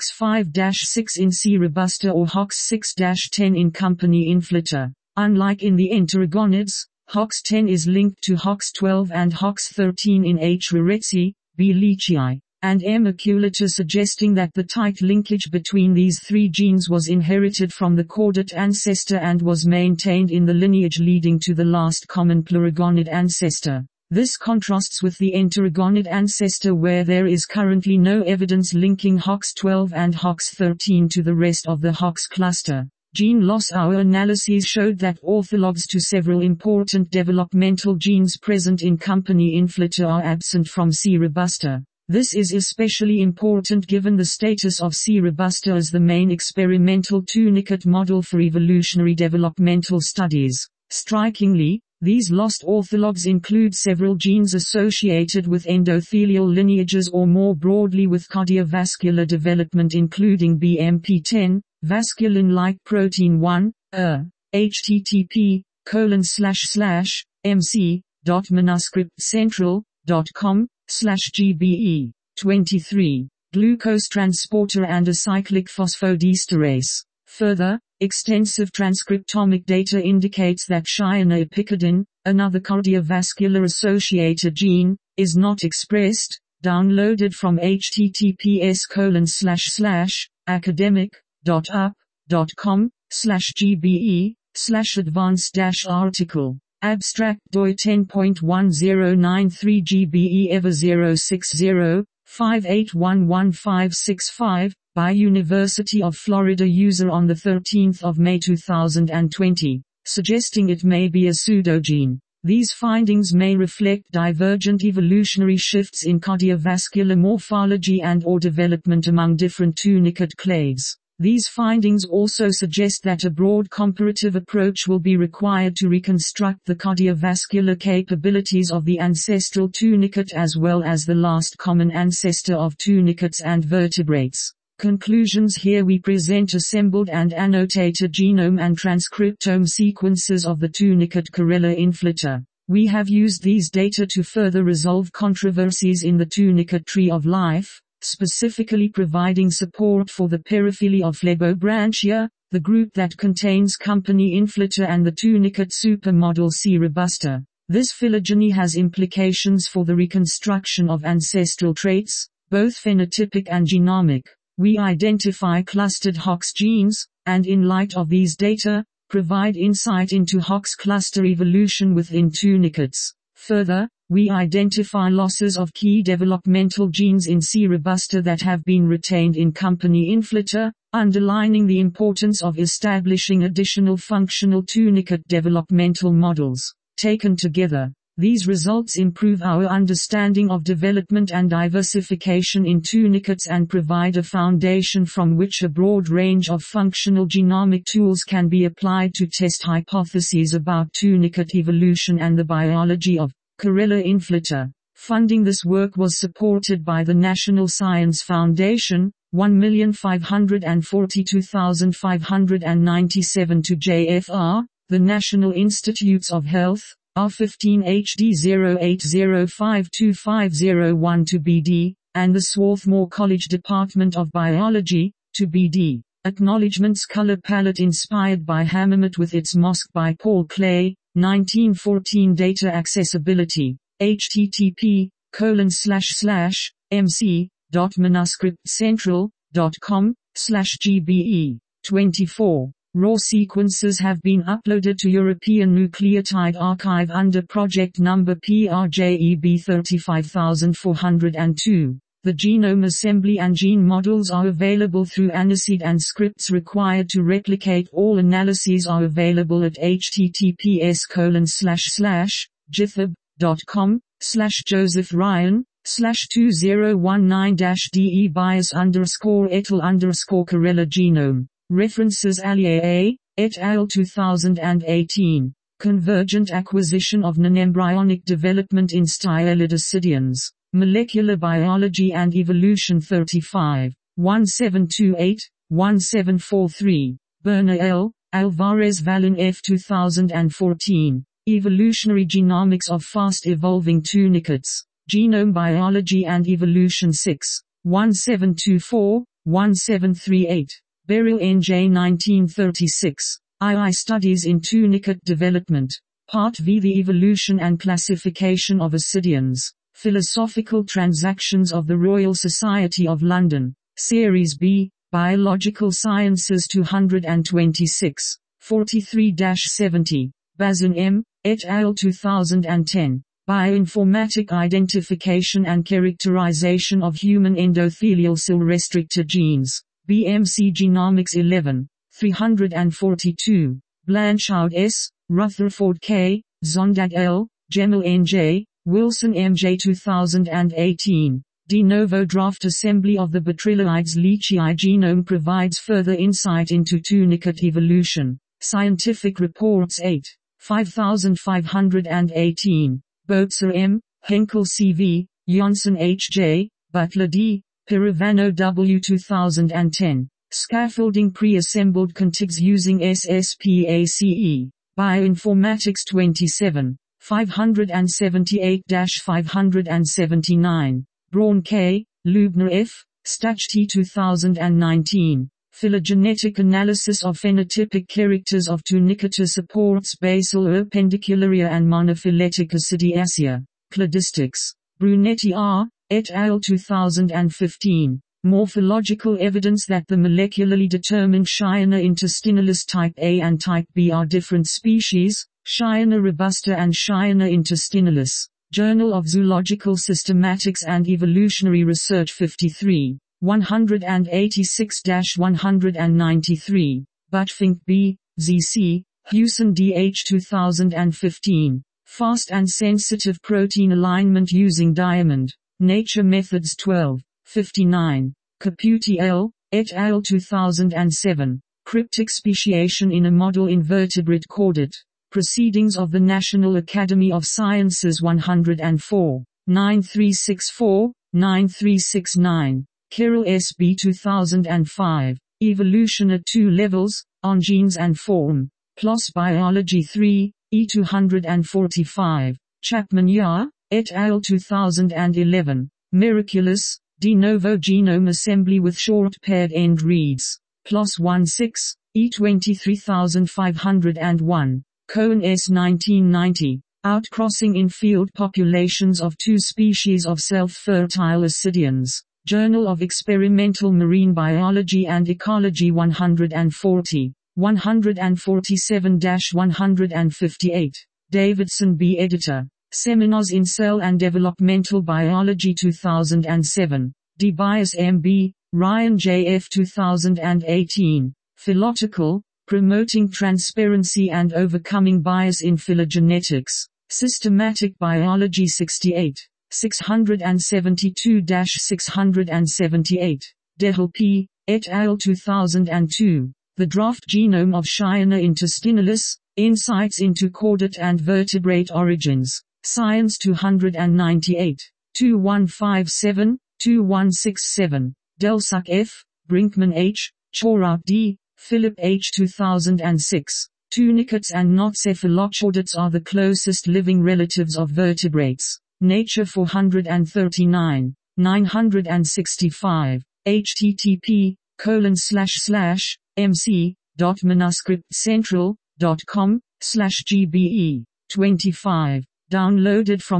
HOX5-6 in C. robusta or HOX6-10 in company inflata. Unlike in the enterogonids, HOX10 is linked to HOX12 and HOX13 in H. raretzi, B. leachii, and M. aculeata, suggesting that the tight linkage between these three genes was inherited from the caudate ancestor and was maintained in the lineage leading to the last common plurigonid ancestor. This contrasts with the enterogonid ancestor where there is currently no evidence linking HOX12 and HOX13 to the rest of the HOX cluster. Gene loss. Our analyses showed that orthologs to several important developmental genes present in company inflata are absent from C. robusta. This is especially important given the status of C. robusta as the main experimental tunicate model for evolutionary developmental studies. Strikingly, these lost orthologs include several genes associated with endothelial lineages or more broadly with cardiovascular development, including BMP10, vasculin-like protein 1, http://mc.manuscriptcentral.com/gbe. 23. Glucose transporter and acyclic phosphodiesterase. Further, extensive transcriptomic data indicates that cheyenne-epicodin, another cardiovascular-associated gene, is not expressed. Downloaded from https://academic.up.com/gbe/advanced-article. Abstract DOI 10.1093 GBE EVA 060-581165 by University of Florida user on 13 May 2020, suggesting it may be a pseudogene. These findings may reflect divergent evolutionary shifts in cardiovascular morphology and/or development among different tunicate clades. These findings also suggest that a broad comparative approach will be required to reconstruct the cardiovascular capabilities of the ancestral tunicate as well as the last common ancestor of tunicates and vertebrates. Conclusions. Here we present assembled and annotated genome and transcriptome sequences of the tunicate Corella inflata. We have used these data to further resolve controversies in the tunicate tree of life, specifically providing support for the periphyly of Phlebobranchia, the group that contains company inflata and the tunicate supermodel C. robusta. This phylogeny has implications for the reconstruction of ancestral traits, both phenotypic and genomic. We identify clustered HOX genes, and in light of these data, provide insight into HOX cluster evolution within tunicates. Further, we identify losses of key developmental genes in C. robusta that have been retained in company inflata, underlining the importance of establishing additional functional tunicate developmental models. Taken together, these results improve our understanding of development and diversification in tunicates and provide a foundation from which a broad range of functional genomic tools can be applied to test hypotheses about tunicate evolution and the biology of Corella inflata. Funding. This work was supported by the National Science Foundation, $1,542,597 to JFR, the National Institutes of Health, R15 HD 080525001 to BD, and the Swarthmore College Department of Biology, to BD. Acknowledgements. Color palette inspired by Hammamet with its Mosque by Paul Clay, 1914. Data accessibility. http mc.manuscriptcentral.com/gbe. 24. Raw sequences have been uploaded to European Nucleotide Archive under project number PRJEB 35402. The genome assembly and gene models are available through ANISEED, and scripts required to replicate all analyses are available at https://josephryan/2019-DE bias_et_Corella genome. References: Allier A. et al. 2018. Convergent acquisition of non-embryonic development in Stylidae. Molecular Biology and Evolution 35. 1728-1743. Berner L. Alvarez Vallon F. 2014. Evolutionary Genomics of Fast Evolving Tunicates. Genome Biology and Evolution 6. 1724-1738. Beryl N.J. 1936. II Studies in Tunicate Development. Part V. The Evolution and Classification of Ascidians. Philosophical Transactions of the Royal Society of London. Series B. Biological Sciences 226. 43-70. Bazin M. et al. 2010. Bioinformatic Identification and Characterization of Human Endothelial Cell Restrictor Genes. BMC Genomics 11. 342. Blanchard S., Rutherford K., Zondag L., Gemmell N.J., Wilson M.J. 2018. De novo draft assembly of the Botryloides leachii genome provides further insight into tunicate evolution. Scientific Reports 8. 5518. Boetzer M., Henkel C.V., Janssen H.J., Butler D., Pirovano W. 2010. Scaffolding pre-assembled contigs using SSPACE. Bioinformatics 27. 578-579. Braun K., Lubner F., Stach T. 2019. Phylogenetic analysis of phenotypic characters of Tunicata supports basal Perpendicularia and monophyletic Acidiacea. Cladistics. Brunetti R., et al. 2015. Morphological evidence that the molecularly determined Chionia intestinalis type A and type B are different species, Chionia robusta and Chionia intestinalis. Journal of Zoological Systematics and Evolutionary Research 53. 186-193. Buttfink B., Z.C., Hewson D.H. 2015. Fast and sensitive protein alignment using diamond. Nature Methods 12. 59. Caputi L., et al. 2007. Cryptic speciation in a model invertebrate chordate. Proceedings of the National Academy of Sciences 104. 9364, 9369. Kirill S.B. 2005. Evolution at Two Levels, on Genes and Form. PLOS Biology 3, E245. Chapman Yar, et al. 2011. Miraculous, de novo genome assembly with short paired end reads. PLOS 16, E23501. Cohen S. 1990. Outcrossing in field populations of two species of self-fertile ascidians. Journal of Experimental Marine Biology and Ecology 140. 147-158. Davidson B. Editor. Seminars in Cell and Developmental Biology 2007. D. Bias M.B., Ryan J.F. 2018. Philological, Promoting Transparency and Overcoming Bias in Phylogenetics. Systematic Biology 68. 672-678. Dehel P., et al. 2002. The Draft Genome of Chionia intestinalis, Insights into Chordate and Vertebrate Origins. Science 298. 2157, 2167. Delsuck F., Brinkman H., Chorak D., Philip H. 2006. Tunicates and not cephalochordates are the closest living relatives of vertebrates. Nature 439. 965. http://mc.manuscriptcentral.com/gbe. 25. Downloaded from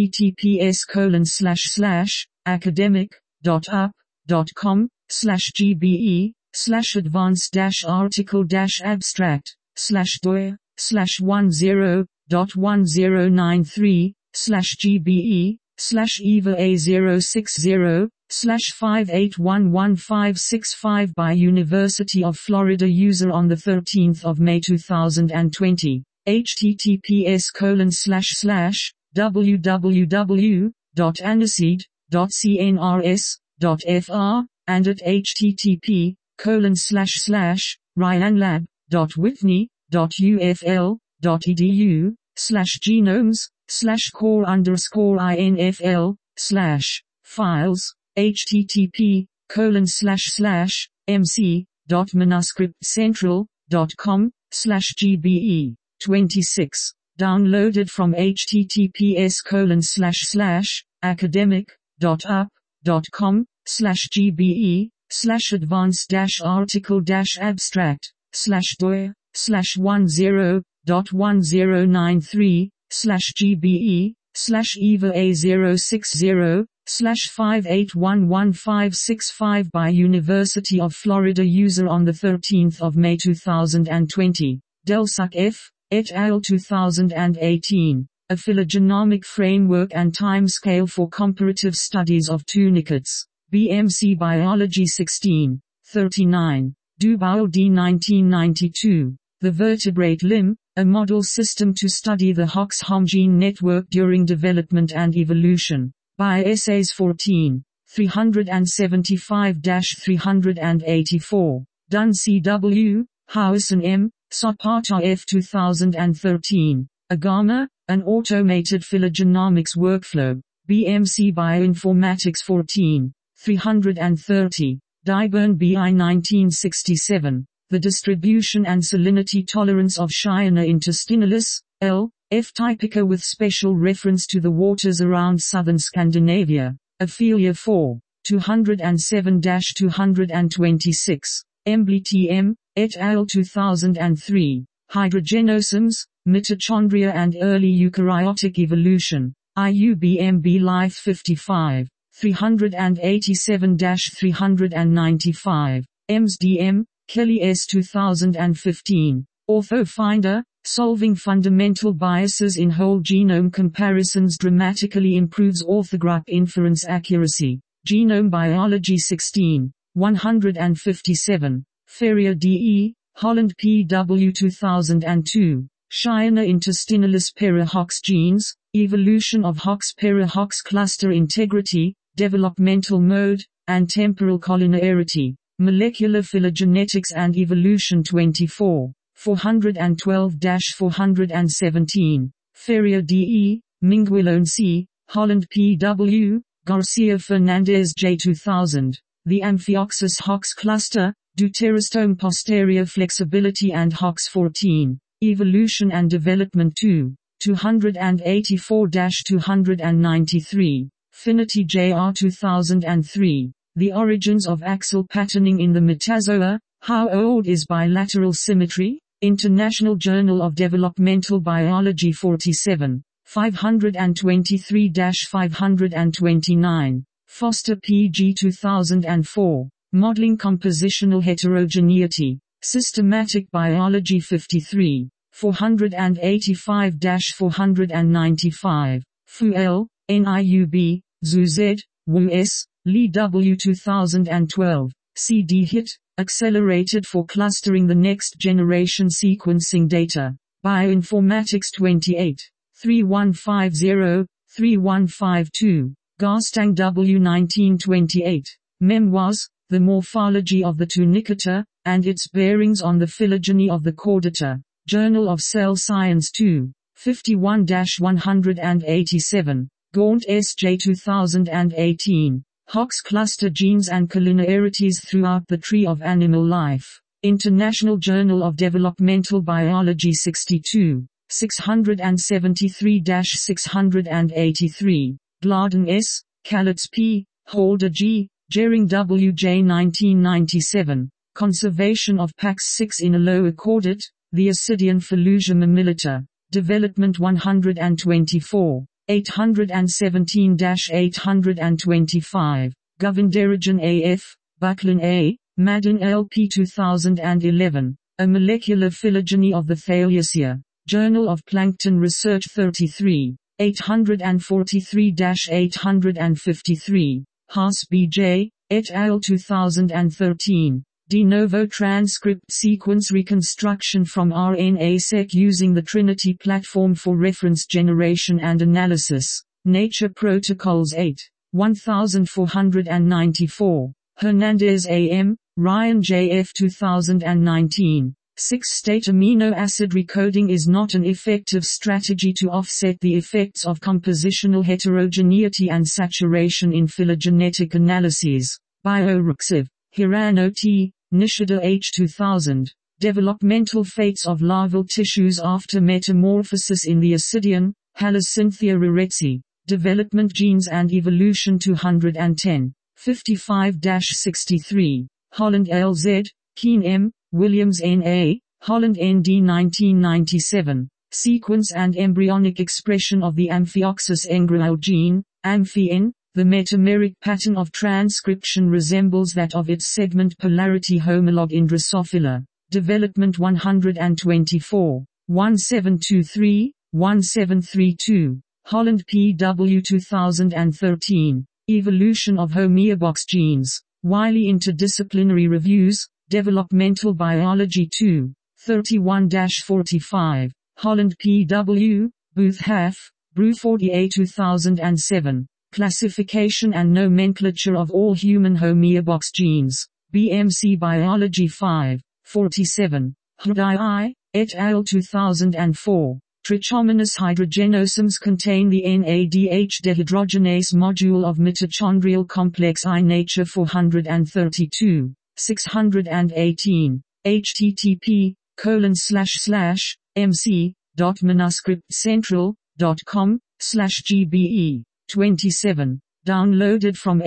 https://academic.app.com/gbe/article-article-abstract/doer/10.10/gbe/eva-A060565 by University of Florida. User on 13 May 2020. https://www.aniseed.cnrs.fr and at http://ryanlab.whitney.ufl.edu/core_infl/files http://mc.manuscriptcentral.com/gbe 26. Downloaded from https://academic.app.com/gbe/advanced-article-abstract/doer/10.10.3/gbe/eva-A0606/5811565 by University of Florida. User on 13 May 2020. Delsuck F. et al. 2018. A phylogenomic framework and timescale for comparative studies of tunicates. BMC Biology 16. 39. Duboul D. 1992. The vertebrate limb, a model system to study the Hox-Hom gene network during development and evolution. By Essays 14. 375-384. Dunn C.W., Howison M., Zapata F. 2013. Agama, an automated phylogenomics workflow. BMC Bioinformatics 14. 330. Dyburn B.I. 1967. The distribution and salinity tolerance of Shiner intestinalis, L. F. typica with special reference to the waters around southern Scandinavia. Ophelia 4. 207-226. Embley T.M., et al. 2003. Hydrogenosomes, mitochondria and early eukaryotic evolution. IUBM Life 55. 387-395. EMS-DM, Kelly S. 2015. OrthoFinder, solving fundamental biases in whole genome comparisons dramatically improves orthograph inference accuracy. Genome Biology 16. 157. Ferrier D.E., Holland P.W. 2002. Shiner intestinalis para-Hox genes, evolution of Hox-para-Hox cluster integrity, developmental mode, and temporal collinearity. Molecular Phylogenetics and Evolution 24. 412-417. Ferrier D.E., Minguilone C., Holland P.W., Garcia Fernandez J. 2000. The Amphioxus Hox cluster, deuterostome posterior flexibility and Hox 14. Evolution and Development 2. 284-293. Finity J.R. 2003. The Origins of Axial Patterning in the Metazoa, How Old is Bilateral Symmetry? International Journal of Developmental Biology 47. 523-529. Foster P.G. 2004. Modeling Compositional Heterogeneity. Systematic Biology 53. 485-495. Fu L., NIUB, Zhu Z., Wu S., Lee W. 2012. CD HIT, Accelerated for Clustering the Next Generation Sequencing Data. Bioinformatics 28. 3150-3152. Garstang W. 1928. Memoirs, The Morphology of the Tunicata, and its Bearings on the Phylogeny of the Chordata. Journal of Cell Science 2. 51-187. Gaunt S.J. 2018. Hox cluster genes and collinearities throughout the tree of animal life. International Journal of Developmental Biology 62. 673-683. Gladden S., Calitz P., Holder G., Jering W. J. 1997. Conservation of Pax 6 in a lower chordate, the Ascidian Felusia mammalata. Development 124, 817-825, Govindarajan A.F., Buckland A., Madden L.P. 2011, A Molecular Phylogeny of the Thaliacea, Journal of Plankton Research 33, 843-853, Haas B.J., et al. 2013. De novo transcript sequence reconstruction from RNA-seq using the Trinity platform for reference generation and analysis. Nature Protocols 8. 1494. Hernandez A.M., Ryan J.F. 2019. 6-state amino acid recoding is not an effective strategy to offset the effects of compositional heterogeneity and saturation in phylogenetic analyses. Bioruxiv, Hirano T., Nishida H. 2000. Developmental fates of larval tissues after metamorphosis in the Ascidian, Halosynthia raretzi. Development Genes and Evolution 210. 55-63. Holland L.Z., Keen M., Williams N.A., Holland N.D. 1997. Sequence and embryonic expression of the Amphioxus engrail gene, Amphi-N. The metameric pattern of transcription resembles that of its segment polarity homologue in Drosophila. Development 124. 1723, 1732. Holland P.W. 2013. Evolution of homeobox genes. Wiley Interdisciplinary Reviews, Developmental Biology 2. 31-45. Holland P.W., Booth Haff, Bruford A. 2007. Classification and Nomenclature of All Human Homeobox Genes. BMC Biology 5. 47. Hdai, et al. 2004. Trichomonas hydrogenosomes contain the NADH dehydrogenase module of mitochondrial complex I. Nature 432. 618. http://mc.manuscriptcentral.com/gbe. 27. Downloaded from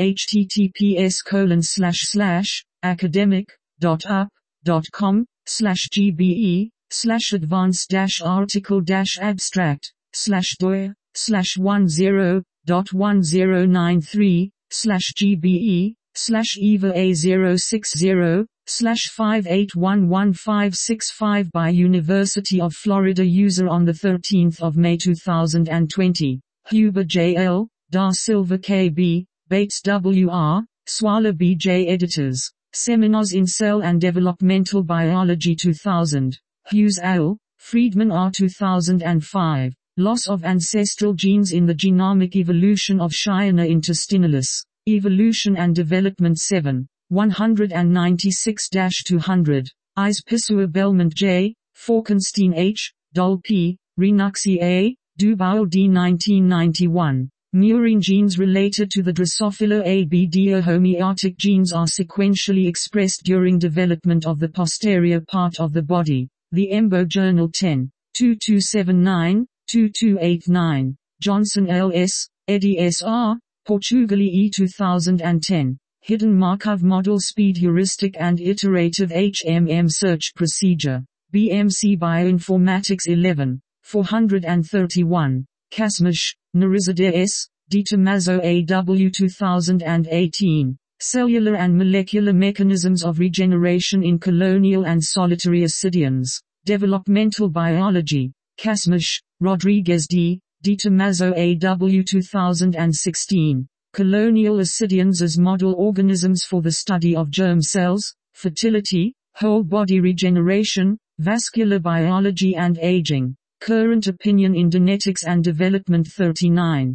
https://article-abstract/doer/10.1090/gbe/eva A060/581155 by University of Florida. User on 13 May 2020. Huber J. L., Da Silva K. B., Bates W. R., Swala B. J. Editors. Seminars in Cell and Developmental Biology 2000. Hughes L., Friedman R. 2005. Loss of ancestral genes in the genomic evolution of Shiona intestinalis. Evolution and Development 7. 196-200. Ispisua Belmont J., Falkenstein H., Dole P., Renuxi A., Dubois D. 1991. Murine genes related to the Drosophila ABDO homeotic genes are sequentially expressed during development of the posterior part of the body. The Embo Journal 10. 2279, 2289. Johnson L.S., Eddie S.R., Portugali E. 2010. Hidden Markov Model Speed Heuristic and Iterative HMM Search Procedure. BMC Bioinformatics 11. 431. Kasmish, Narizadeh S., De Tomaso A.W. 2018. Cellular and Molecular Mechanisms of Regeneration in Colonial and Solitary Ascidians. Developmental Biology. Kasmish, Rodriguez D., De Tomaso A.W. 2016. Colonial Ascidians as Model Organisms for the Study of Germ Cells, Fertility, Whole Body Regeneration, Vascular Biology and Aging. Current Opinion in Genetics and Development 39.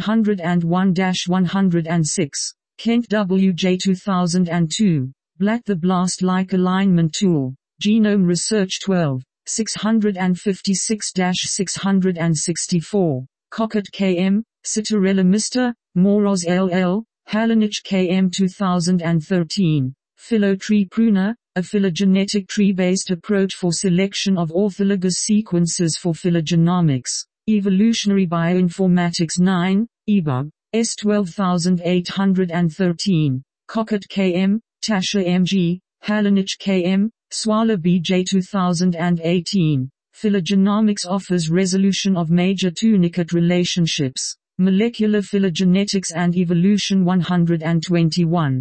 101-106. Kent W. J. 2002. Black the Blast-like Alignment Tool. Genome Research 12. 656-664. Cockett K. M., Citarella Mr., Moroz L. L., Halenich K. M. 2013. Phylotree Pruner, a phylogenetic tree-based approach for selection of orthologous sequences for phylogenomics. Evolutionary Bioinformatics 9, EBUG, S 12813. Cockett K. M., Tasha M. G., Halenich K. M., Swala B. J. 2018. Phylogenomics offers resolution of major tunicate relationships. Molecular Phylogenetics and Evolution 121.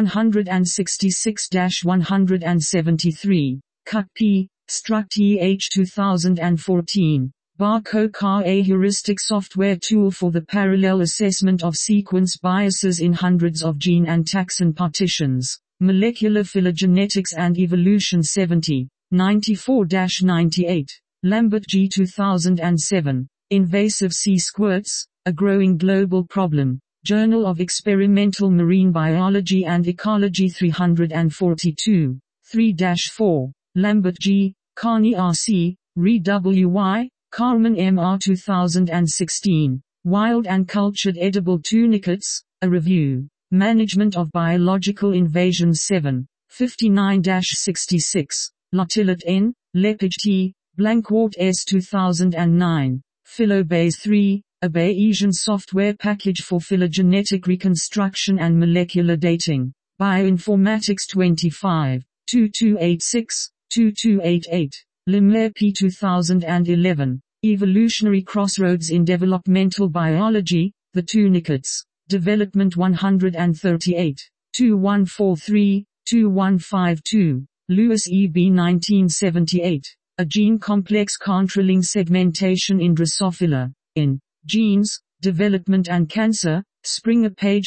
166-173. Cut P. Struct EH 2014. Barco-CA, a heuristic software tool for the parallel assessment of sequence biases in hundreds of gene and taxon partitions. Molecular Phylogenetics and Evolution 70. 94-98. Lambert G. 2007. Invasive sea squirts, a growing global problem. Journal of Experimental Marine Biology and Ecology 342. 3-4. Lambert G. Carney R.C., Reed W.Y., Carmen M.R. 2016. Wild and Cultured Edible Tunicates, a Review. Management of Biological Invasions 7. 59-66. Lotillet N., Lepage T., Blankwart S. 2009. Phylobase 3, a Bayesian software package for phylogenetic reconstruction and molecular dating. Bioinformatics 25. 2286, 2288. Lemler P. 2011. Evolutionary Crossroads in Developmental Biology, The Tunicates. Development 138. 2143, 2152. Lewis E. B. 1978. A Gene Complex Controlling Segmentation in Drosophila. In Genes, Development and Cancer, Springer page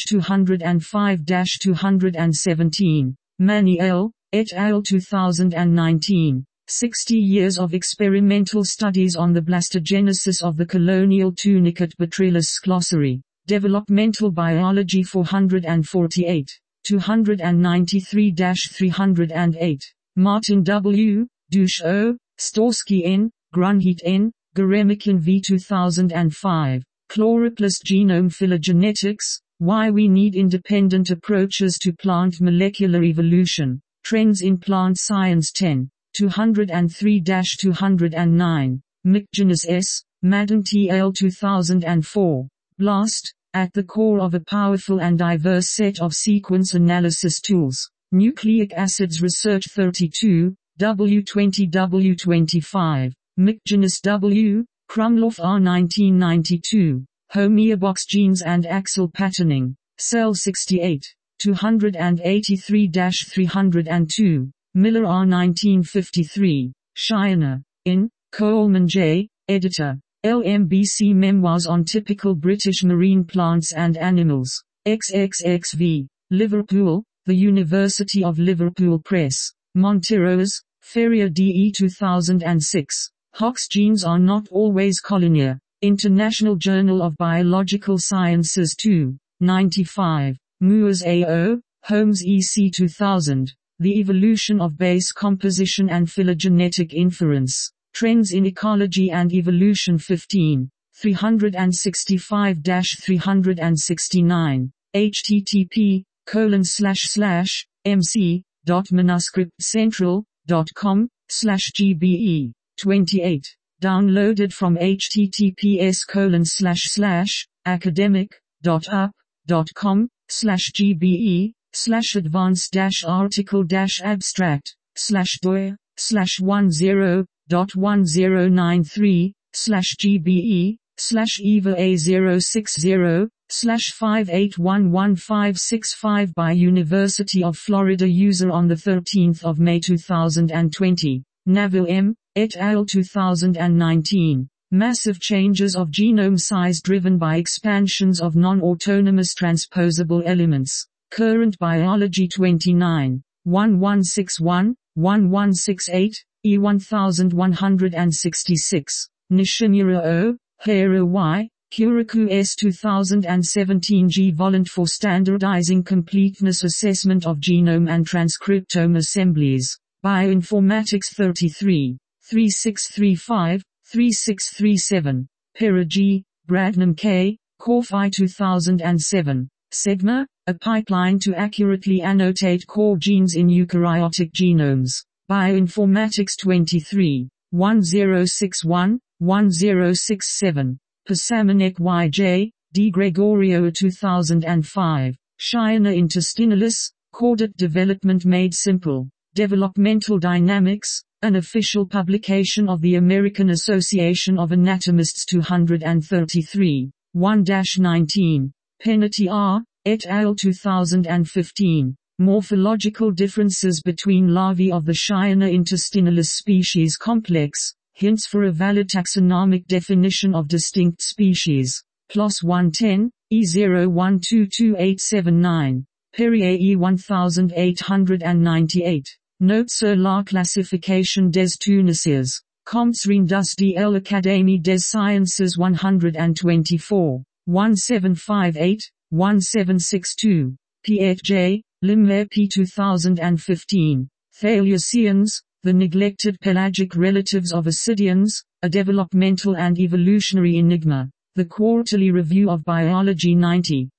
205-217. Manny L. et al. 2019. 60 years of experimental studies on the blastogenesis of the colonial tunicate Botrytis glossary. Developmental Biology 448. 293-308. Martin W., Douche O., Storsky N., Grunheat N., Goremikin V. 2005. Chloroplast Genome Phylogenetics, Why We Need Independent Approaches to Plant Molecular Evolution. Trends in Plant Science 10. 203-209. McGinnis S., Madden T. L. 2004. BLAST, at the core of a powerful and diverse set of sequence analysis tools. Nucleic Acids Research 32, W20 W25. McGinnis W., Krumloff R. 1992. Homeobox Genes and Axel Patterning. Cell 68. 283-302. Miller R. 1953. Shiner. In. Coleman J., Editor. LMBC Memoirs on Typical British Marine Plants and Animals. XXXV. Liverpool, The University of Liverpool Press. Monteros, Ferrier DE 2006. Hox Genes Are Not Always Collinear. International Journal of Biological Sciences 2. 95. Moores A.O., Holmes E.C. 2000. The Evolution of Base Composition and Phylogenetic Inference. Trends in Ecology and Evolution 15. 365-369. http://mc.manuscriptcentral.com/gbe. 28. Downloaded from https://article-abstract/doer/10.20/gbe/eva A060/581155 by University of Florida. User on 13 May 2020. Naville M. et al. 2019. Massive changes of genome size driven by expansions of non-autonomous transposable elements. Current Biology 29. 1161, 1168, E1166. Nishimura O., Hera Y., Kuriku S. 2017. G. Volant for Standardizing Completeness Assessment of Genome and Transcriptome Assemblies. Bioinformatics 33. 3635, 3637. Pera G., Bradnam K., Corf I 2007. SEGMA, a pipeline to accurately annotate core genes in eukaryotic genomes. Bioinformatics 23. 1061, 1067. Pasamanek Y.J., D. Gregorio 2005. Shiner Intestinalis, Chordate Development Made Simple. Developmental Dynamics, An official publication of the American Association of Anatomists 233. 1-19. Penety R. et al. 2015. Morphological differences between larvae of the Shiona intestinalis species complex, hints for a valid taxonomic definition of distinct species. PLOS 110, E01227879. Perrier E 1898. Note sur la classification des Tunisiens. Comtes Rendus de l'Académie des Sciences 124. 1758, 1762. Piet-J. Limmer P. 2015. Thaliaceans, The Neglected Pelagic Relatives of Ascidians, A Developmental and Evolutionary Enigma. The Quarterly Review of Biology 90.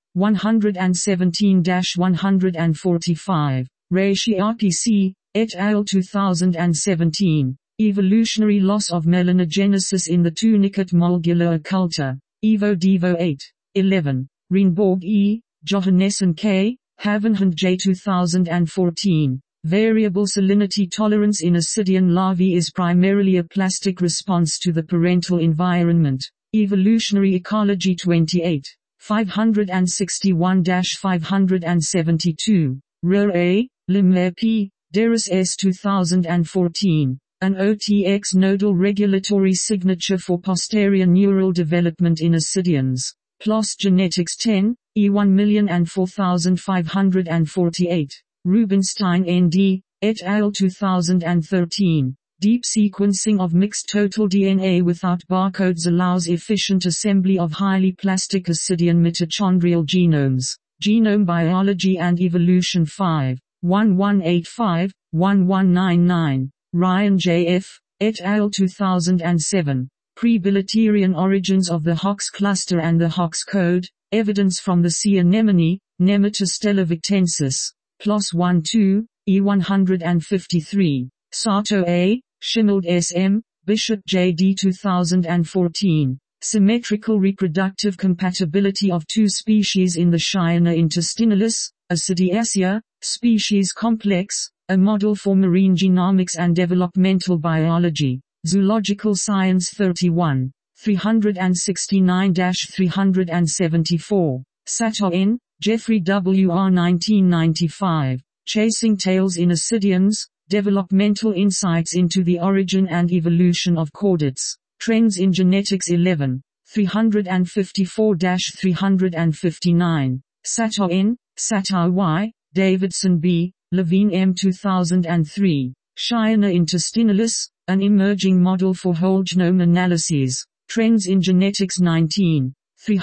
117-145. Reicchiati C. et al. 2017. Evolutionary Loss of Melanogenesis in the Tunicate Molgula Occulta. Evo Devo 8. 11. Reinborg E. Johannessen K. Havenhand J. 2014. Variable salinity tolerance in ascidian larvae is primarily a plastic response to the parental environment. Evolutionary Ecology 28. 561-572. Roe A. Limmer P. Deris S. 2014. An OTX nodal regulatory signature for posterior neural development in ascidians. PLOS Genetics 10, E1004548. Rubinstein N.D., et al. 2013. Deep sequencing of mixed total DNA without barcodes allows efficient assembly of highly plastic ascidian mitochondrial genomes. Genome Biology and Evolution 5. 1185, 1199. Ryan J. F., et al. 2007. Pre-Biliterian Origins of the Hox Cluster and the Hox Code, Evidence from the Sea Anemone, Nematostella victensis. PLOS 12, E153. Sato A., Schimmeld S. M., Bishop J. D. 2014. Symmetrical reproductive compatibility of two species in the Shiona intestinalis, Acidiacea, species complex, a model for marine genomics and developmental biology. Zoological Science 31. 369-374. Sato N., Jeffrey W. R. 1995. Chasing Tails in Ascidians, Developmental Insights into the Origin and Evolution of Chordates. Trends in Genetics 11. 354-359. Sato N., Sato Y., Davidson B., Levine M. 2003. Shiona intestinalis, an emerging model for whole genome analyses. Trends in Genetics 19.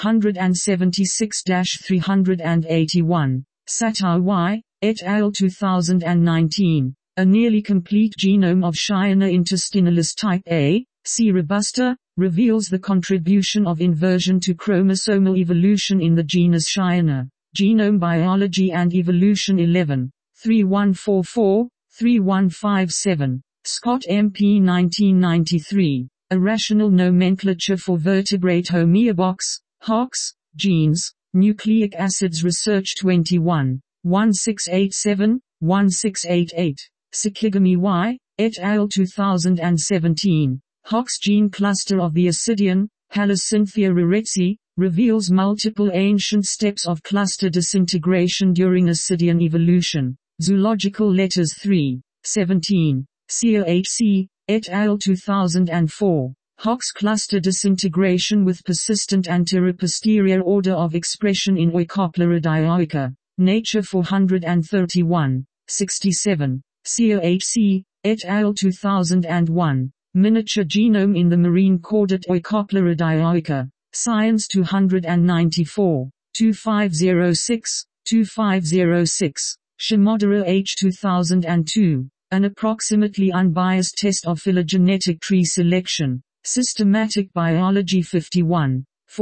376-381. Sato Y., et al. 2019. A nearly complete genome of Shiona intestinalis type A, C. robusta, reveals the contribution of inversion to chromosomal evolution in the genus Shiona. Genome Biology and Evolution 11. 3144, 3157. Scott M.P. 1993. A Rational Nomenclature for Vertebrate Homeobox, HOX, Genes, Nucleic Acids Research 21. 1687, 1688. Sakigami Y., et al. 2017. Hox gene cluster of the Ascidian, Halosynthia rarezi, reveals multiple ancient steps of cluster disintegration during Ascidian evolution. Zoological Letters 3. 17. COHC, et al. 2004. Hox cluster disintegration with persistent anteroposterior order of expression in Oikoplera dioica. Nature 431. 67. COHC, et al. 2001. Miniature genome in the marine chordate Oikoplera dioica. Science 294. 2506, 2506. Shimodera H. 2002. An approximately unbiased test of phylogenetic tree selection. Systematic Biology 51.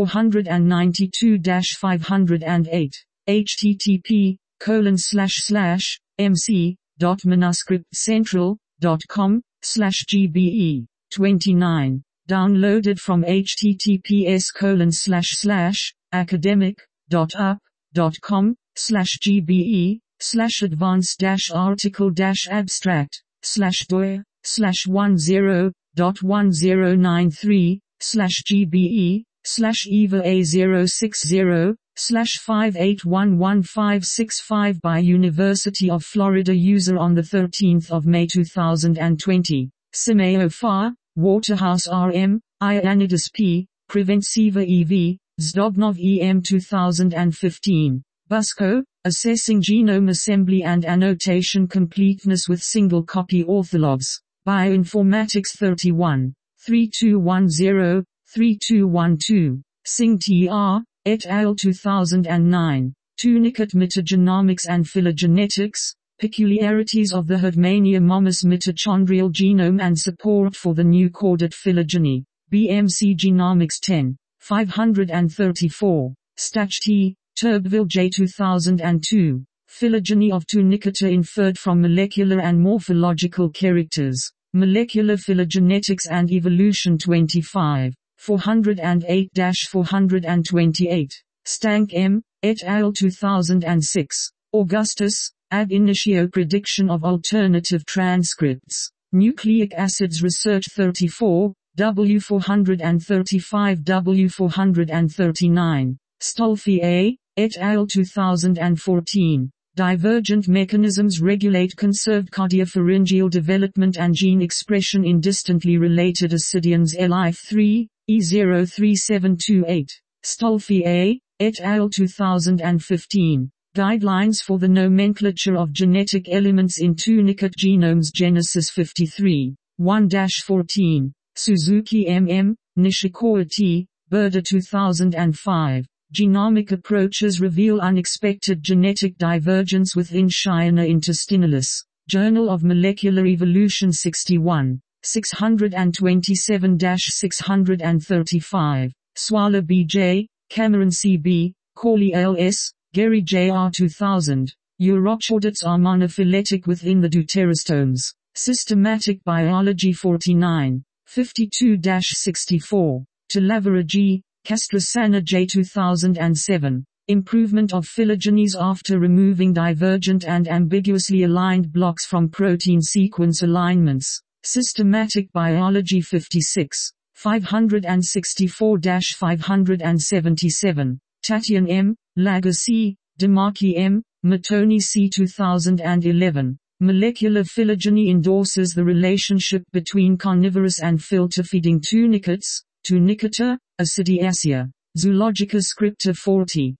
492-508. http://mc.manuscriptcentral.com/gbe. 29. Downloaded from https://academic.up.com/gbe/advanced-article-abstract/doi GBE/10.10/GBE/EVA060/58115565 by University of Florida user on 13 May 2020. Simeo Far, Waterhouse RM, Ioannidis P, Preventiva EV, Zdobnov EM 2015. Busco, Assessing Genome Assembly and Annotation Completeness with Single Copy Orthologs. Bioinformatics 31. 3210-3212. Singh TR, et al. 2009. Tunicate Mitogenomics and Phylogenetics, Peculiarities of the Herdmania momus mitochondrial genome and Support for the New Chordate Phylogeny. BMC Genomics 10. 534. Stach T, Turbeville J 2002. Phylogeny of Tunicata inferred from molecular and morphological characters. Molecular Phylogenetics and Evolution 25. 408-428. Stank M, et al. 2006. Augustus, ab initio Prediction of Alternative Transcripts. Nucleic Acids Research 34, W435 W439. Stolfi A, et al. 2014. Divergent mechanisms regulate conserved cardiopharyngeal development and gene expression in distantly related ascidians LIF3, E03728. Stolfi A, et al. 2015. Guidelines for the Nomenclature of Genetic Elements in Tunicate Genomes Genesis 53. 1-14. Suzuki M.M., Nishikawa T., Burda 2005. Genomic approaches reveal unexpected genetic divergence within Shiner intestinalis. Journal of Molecular Evolution 61. 627-635. Swala B.J., Cameron C.B., Corley L.S., Gary J.R. 2000. Urochordates are monophyletic within the deuterostomes. Systematic Biology 49. 52-64. Talavera G., Castrosana J. 2007. Improvement of phylogenies after removing divergent and ambiguously aligned blocks from protein sequence alignments. Systematic Biology 56. 564-577. Tatian M., Lager C., Demarchi M., Mattoni C. 2011. Molecular phylogeny endorses the relationship between carnivorous and filter-feeding tunicates, Tunicata, Acidiacea. Zoologica Scripta 40.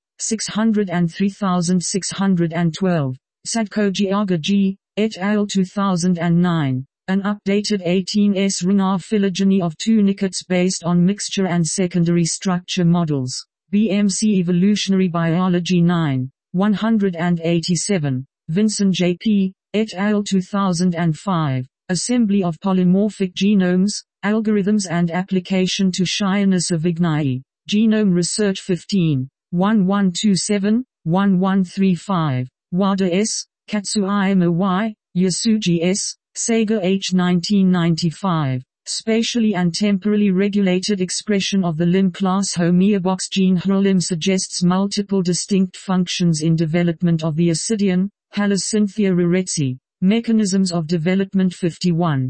603,612. Sadkogiaga G., et al. 2009. An updated 18S Renard phylogeny of tunicates based on mixture and secondary structure models. BMC Evolutionary Biology 9. 187. Vinson J.P., et al. 2005. Assembly of Polymorphic Genomes, Algorithms and Application to Shiner Savignae. Genome Research 15. 1127, 1135. Wada S., Katsuyama Y., Yasuji S., Sega H. 1995. Spatially and temporally regulated expression of the limb class homeobox gene. HRLIM suggests multiple distinct functions in development of the ascidian, Halosynthia raretzi. Mechanisms of Development 51.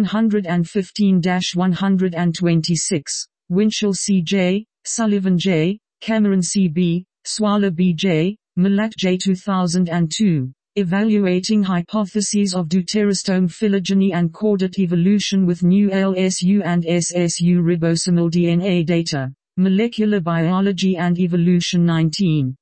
115-126. Winchell C.J., Sullivan J., Cameron C.B., Swala B.J., Malak J. 2002. Evaluating Hypotheses of Deuterostome Phylogeny and Chordate Evolution with New LSU and SSU Ribosomal DNA Data. Molecular Biology and Evolution 19.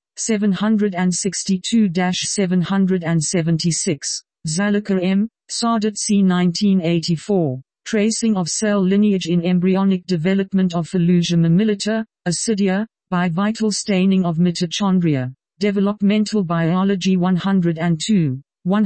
762-776. Zalika M., Sadat C. 1984. Tracing of Cell Lineage in Embryonic Development of Felusia mammillata, Acidia, by Vital Staining of Mitochondria. Developmental Biology 102.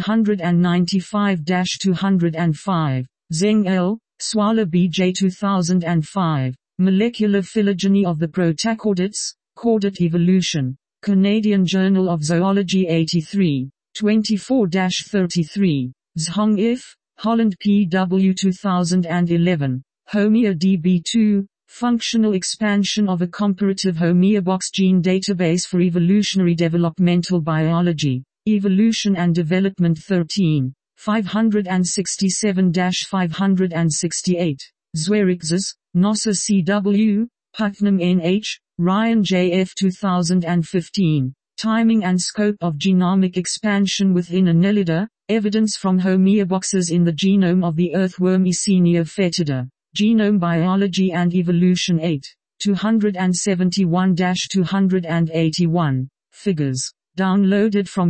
195-205. Zeng L., Swala B.J. 2005. Molecular Phylogeny of the Protachordates, Chordate Evolution. Canadian Journal of Zoology 83. 24-33. Zhong If, Holland P.W. 2011. Homea DB2, Functional Expansion of a Comparative Homeobox Gene Database for Evolutionary Developmental Biology. Evolution and Development 13. 567-568. Zwerixes, Nosser CW, Putnam NH, Ryan JF 2015. Timing and scope of genomic expansion within Annelida, evidence from homeoboxes in the genome of the earthworm Eisenia foetida. Genome Biology and Evolution 8. 271-281. Figures. Downloaded from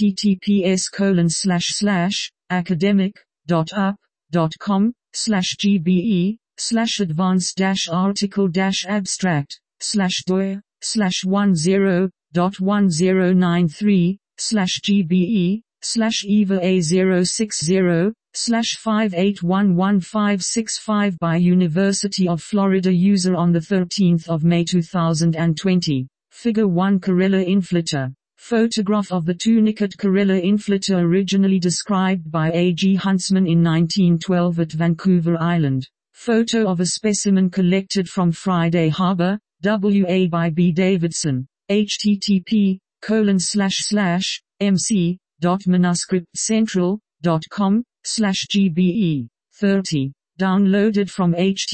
https://academic.up.com/gbe/10.10/eva060/581155 by University of Florida. User on 13 May 2020. Figure 1 Corella inflata. Photograph of the tunicate Corella inflata, originally described by A. G. Huntsman in 1912 at Vancouver Island. Photo of a specimen collected from Friday Harbor, WA by B. Davidson. http://mc.manuscriptcentral.com/gbe. 30. Downloaded from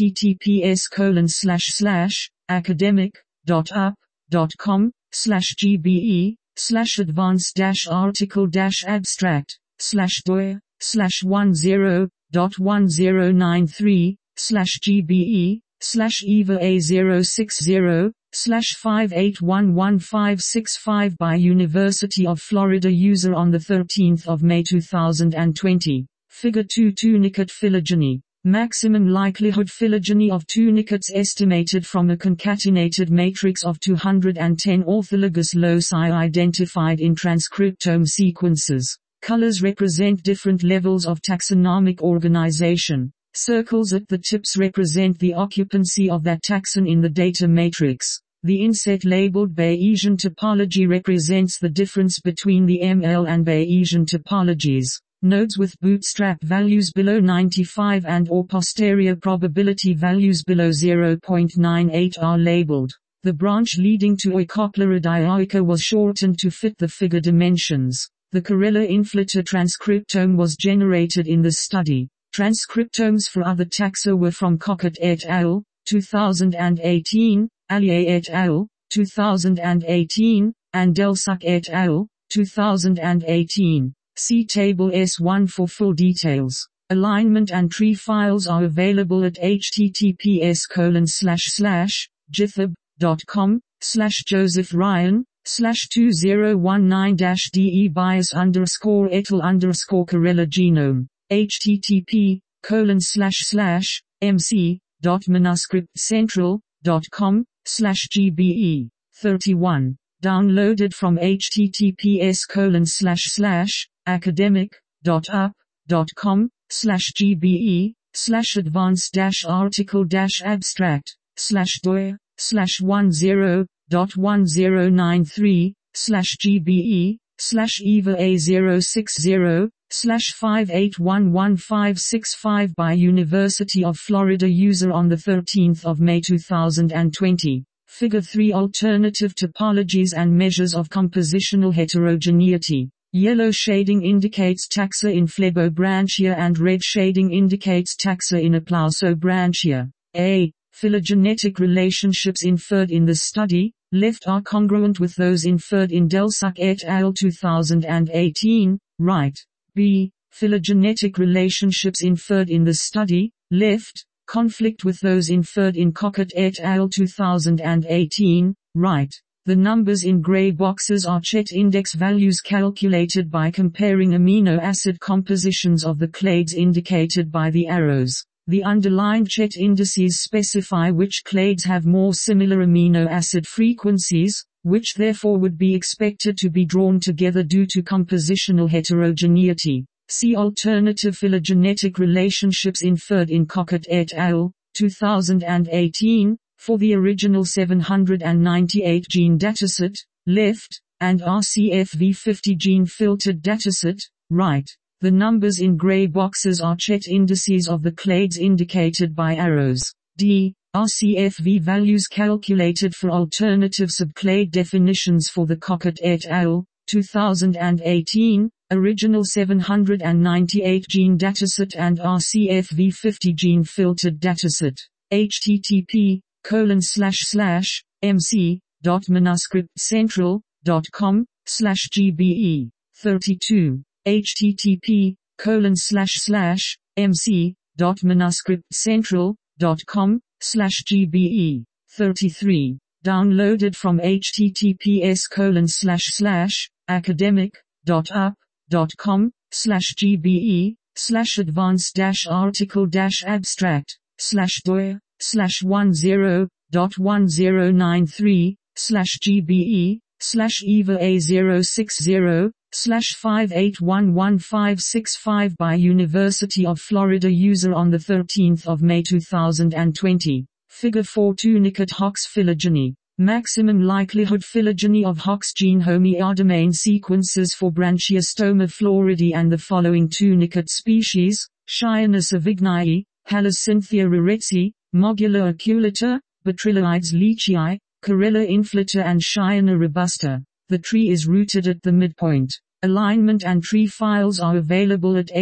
https://academic.up.com/gbe/10.10/eva060/581155 by University of Florida. User on 13 May 2020. Figure 2 Tunicate phylogeny. Maximum likelihood phylogeny of tunicates estimated from a concatenated matrix of 210 orthologous loci identified in transcriptome sequences. Colors represent different levels of taxonomic organization. Circles at the tips represent the occupancy of that taxon in the data matrix. The inset labeled Bayesian topology represents the difference between the ML and Bayesian topologies. Nodes with bootstrap values below 95 and/or posterior probability values below 0.98 are labeled. The branch leading to Oikopleura dioica was shortened to fit the figure dimensions. The Corella inflata transcriptome was generated in the study. Transcriptomes for other taxa were from Cockett et al., 2018, Allier et al., 2018, and Delsuck et al., 2018. See Table S1 for full details. Alignment and tree files are available at https://github.com/JosephRyan/2019-DE bias_et al_Corella genome. http://mc.manuscriptcentral.com/gbe. 31. Downloaded from https://academic.up.com/gbe/10.10/eva060/581155 by University of Florida. User on 13 May 2020. Figure 3 Alternative topologies and measures of compositional heterogeneity. Yellow shading indicates taxa in Phlebobranchia and red shading indicates taxa in Aplausobranchia. A. Phylogenetic relationships inferred in the study, left are congruent with those inferred in Delsuck et al. 2018, right. B. Phylogenetic relationships inferred in the study, left, conflict with those inferred in Cockett et al. 2018, right. The numbers in gray boxes are Chet index values calculated by comparing amino acid compositions of the clades indicated by the arrows. The underlined Chet indices specify which clades have more similar amino acid frequencies, which therefore would be expected to be drawn together due to compositional heterogeneity. See alternative phylogenetic relationships inferred in Cockett et al., 2018, for the original 798 gene dataset, left, and RCFV50 gene filtered dataset, right. The numbers in gray boxes are Chet indices of the clades indicated by arrows. D. RCFV values calculated for alternative subclade definitions for the Cockett et al. 2018 Original 798 gene dataset and RCFV50 gene filtered dataset. http://mc.manuscriptcentral.com/gbe. 32. http://mc.manuscriptcentral.com/gbe. 33. Downloaded from https://academic.app.com/gbe/10.1030/eva060/581155 by University of Florida. User on 13 May 2020. Figure 4. Tunicate Hox phylogeny. Maximum likelihood phylogeny of Hox gene homeodomain sequences for Branchiostoma floridi and the following tunicate species: Cheyenne savignii, Halocynthia raretzi, Mogula oculata, Batrylloides leachii, Corella inflata and Cheyenne robusta. The tree is rooted at the midpoint. Alignment and tree files are available at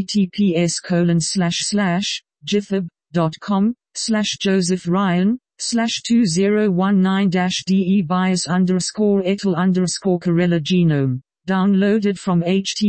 https://josephryan/2019-de bias_et_Corella genome. Downloaded from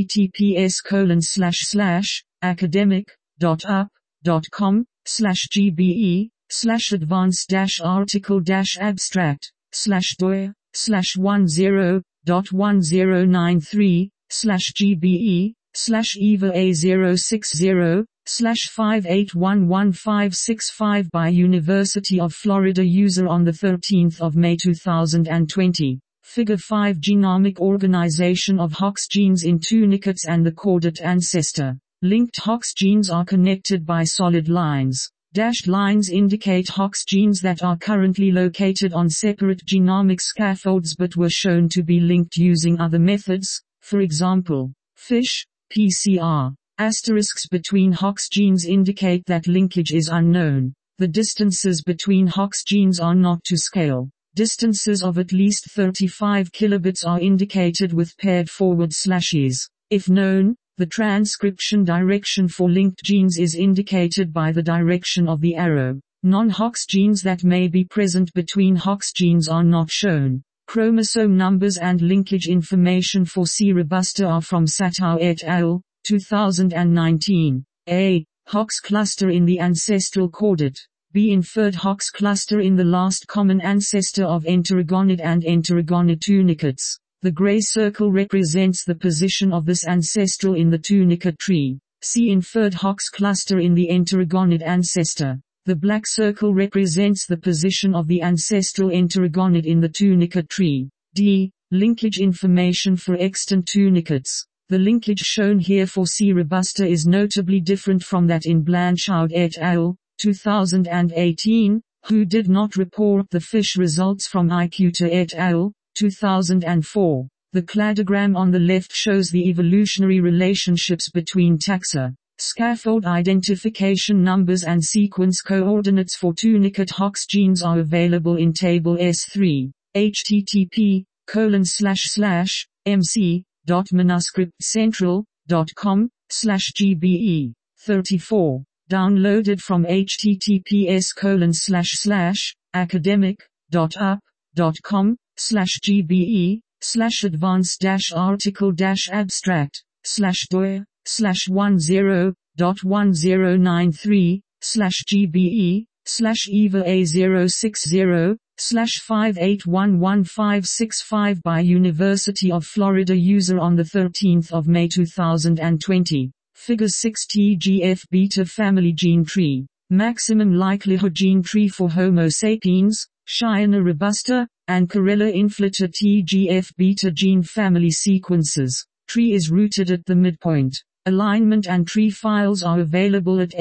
https://academic.app.com/gbe/10.1030/eva060/581155 by University of Florida. User on 13 May 2020. Figure 5. Genomic organization of Hox genes in tunicates and the chordate ancestor. Linked Hox genes are connected by solid lines. Dashed lines indicate Hox genes that are currently located on separate genomic scaffolds but were shown to be linked using other methods, for example, FISH, PCR. Asterisks between Hox genes indicate that linkage is unknown. The distances between Hox genes are not to scale. Distances of at least 35 kilobits are indicated with paired forward slashes. If known, the transcription direction for linked genes is indicated by the direction of the arrow. Non-Hox genes that may be present between Hox genes are not shown. Chromosome numbers and linkage information for C. robusta are from Satow et al., 2019. A. Hox cluster in the ancestral chordate. B. Inferred Hox cluster in the last common ancestor of enterogonid and enterogonid tunicates. The gray circle represents the position of this ancestral in the tunicate tree. C. Inferred Hox cluster in the enterogonid ancestor. The black circle represents the position of the ancestral enterogonid in the tunicate tree. D. Linkage information for extant tunicates. The linkage shown here for C. robusta is notably different from that in Blanchard et al., 2018, who did not report the FISH results from Ikuta et al., 2004. The cladogram on the left shows the evolutionary relationships between taxa. Scaffold identification numbers and sequence coordinates for tunicate Hox genes are available in Table S3. http://mc.manuscriptcentral.com/gbe. 34. Downloaded from https://article-abstract/doer/10.1090/gbe/eva060/581155 by University of Florida. User on 13 May 2020. Figure 6. TGF-beta family gene tree. Maximum likelihood gene tree for Homo sapiens, Cheyenne robusta, and Corella inflata TGF-beta gene family sequences. Tree is rooted at the midpoint. Alignment and tree files are available at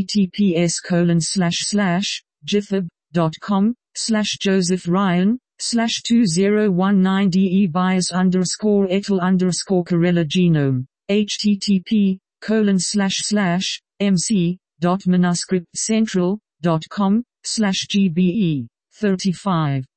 https://github.com/josephryan/2019-de bias_et_Corella genome. http://mc.manuscriptcentral.com/gbe. 35.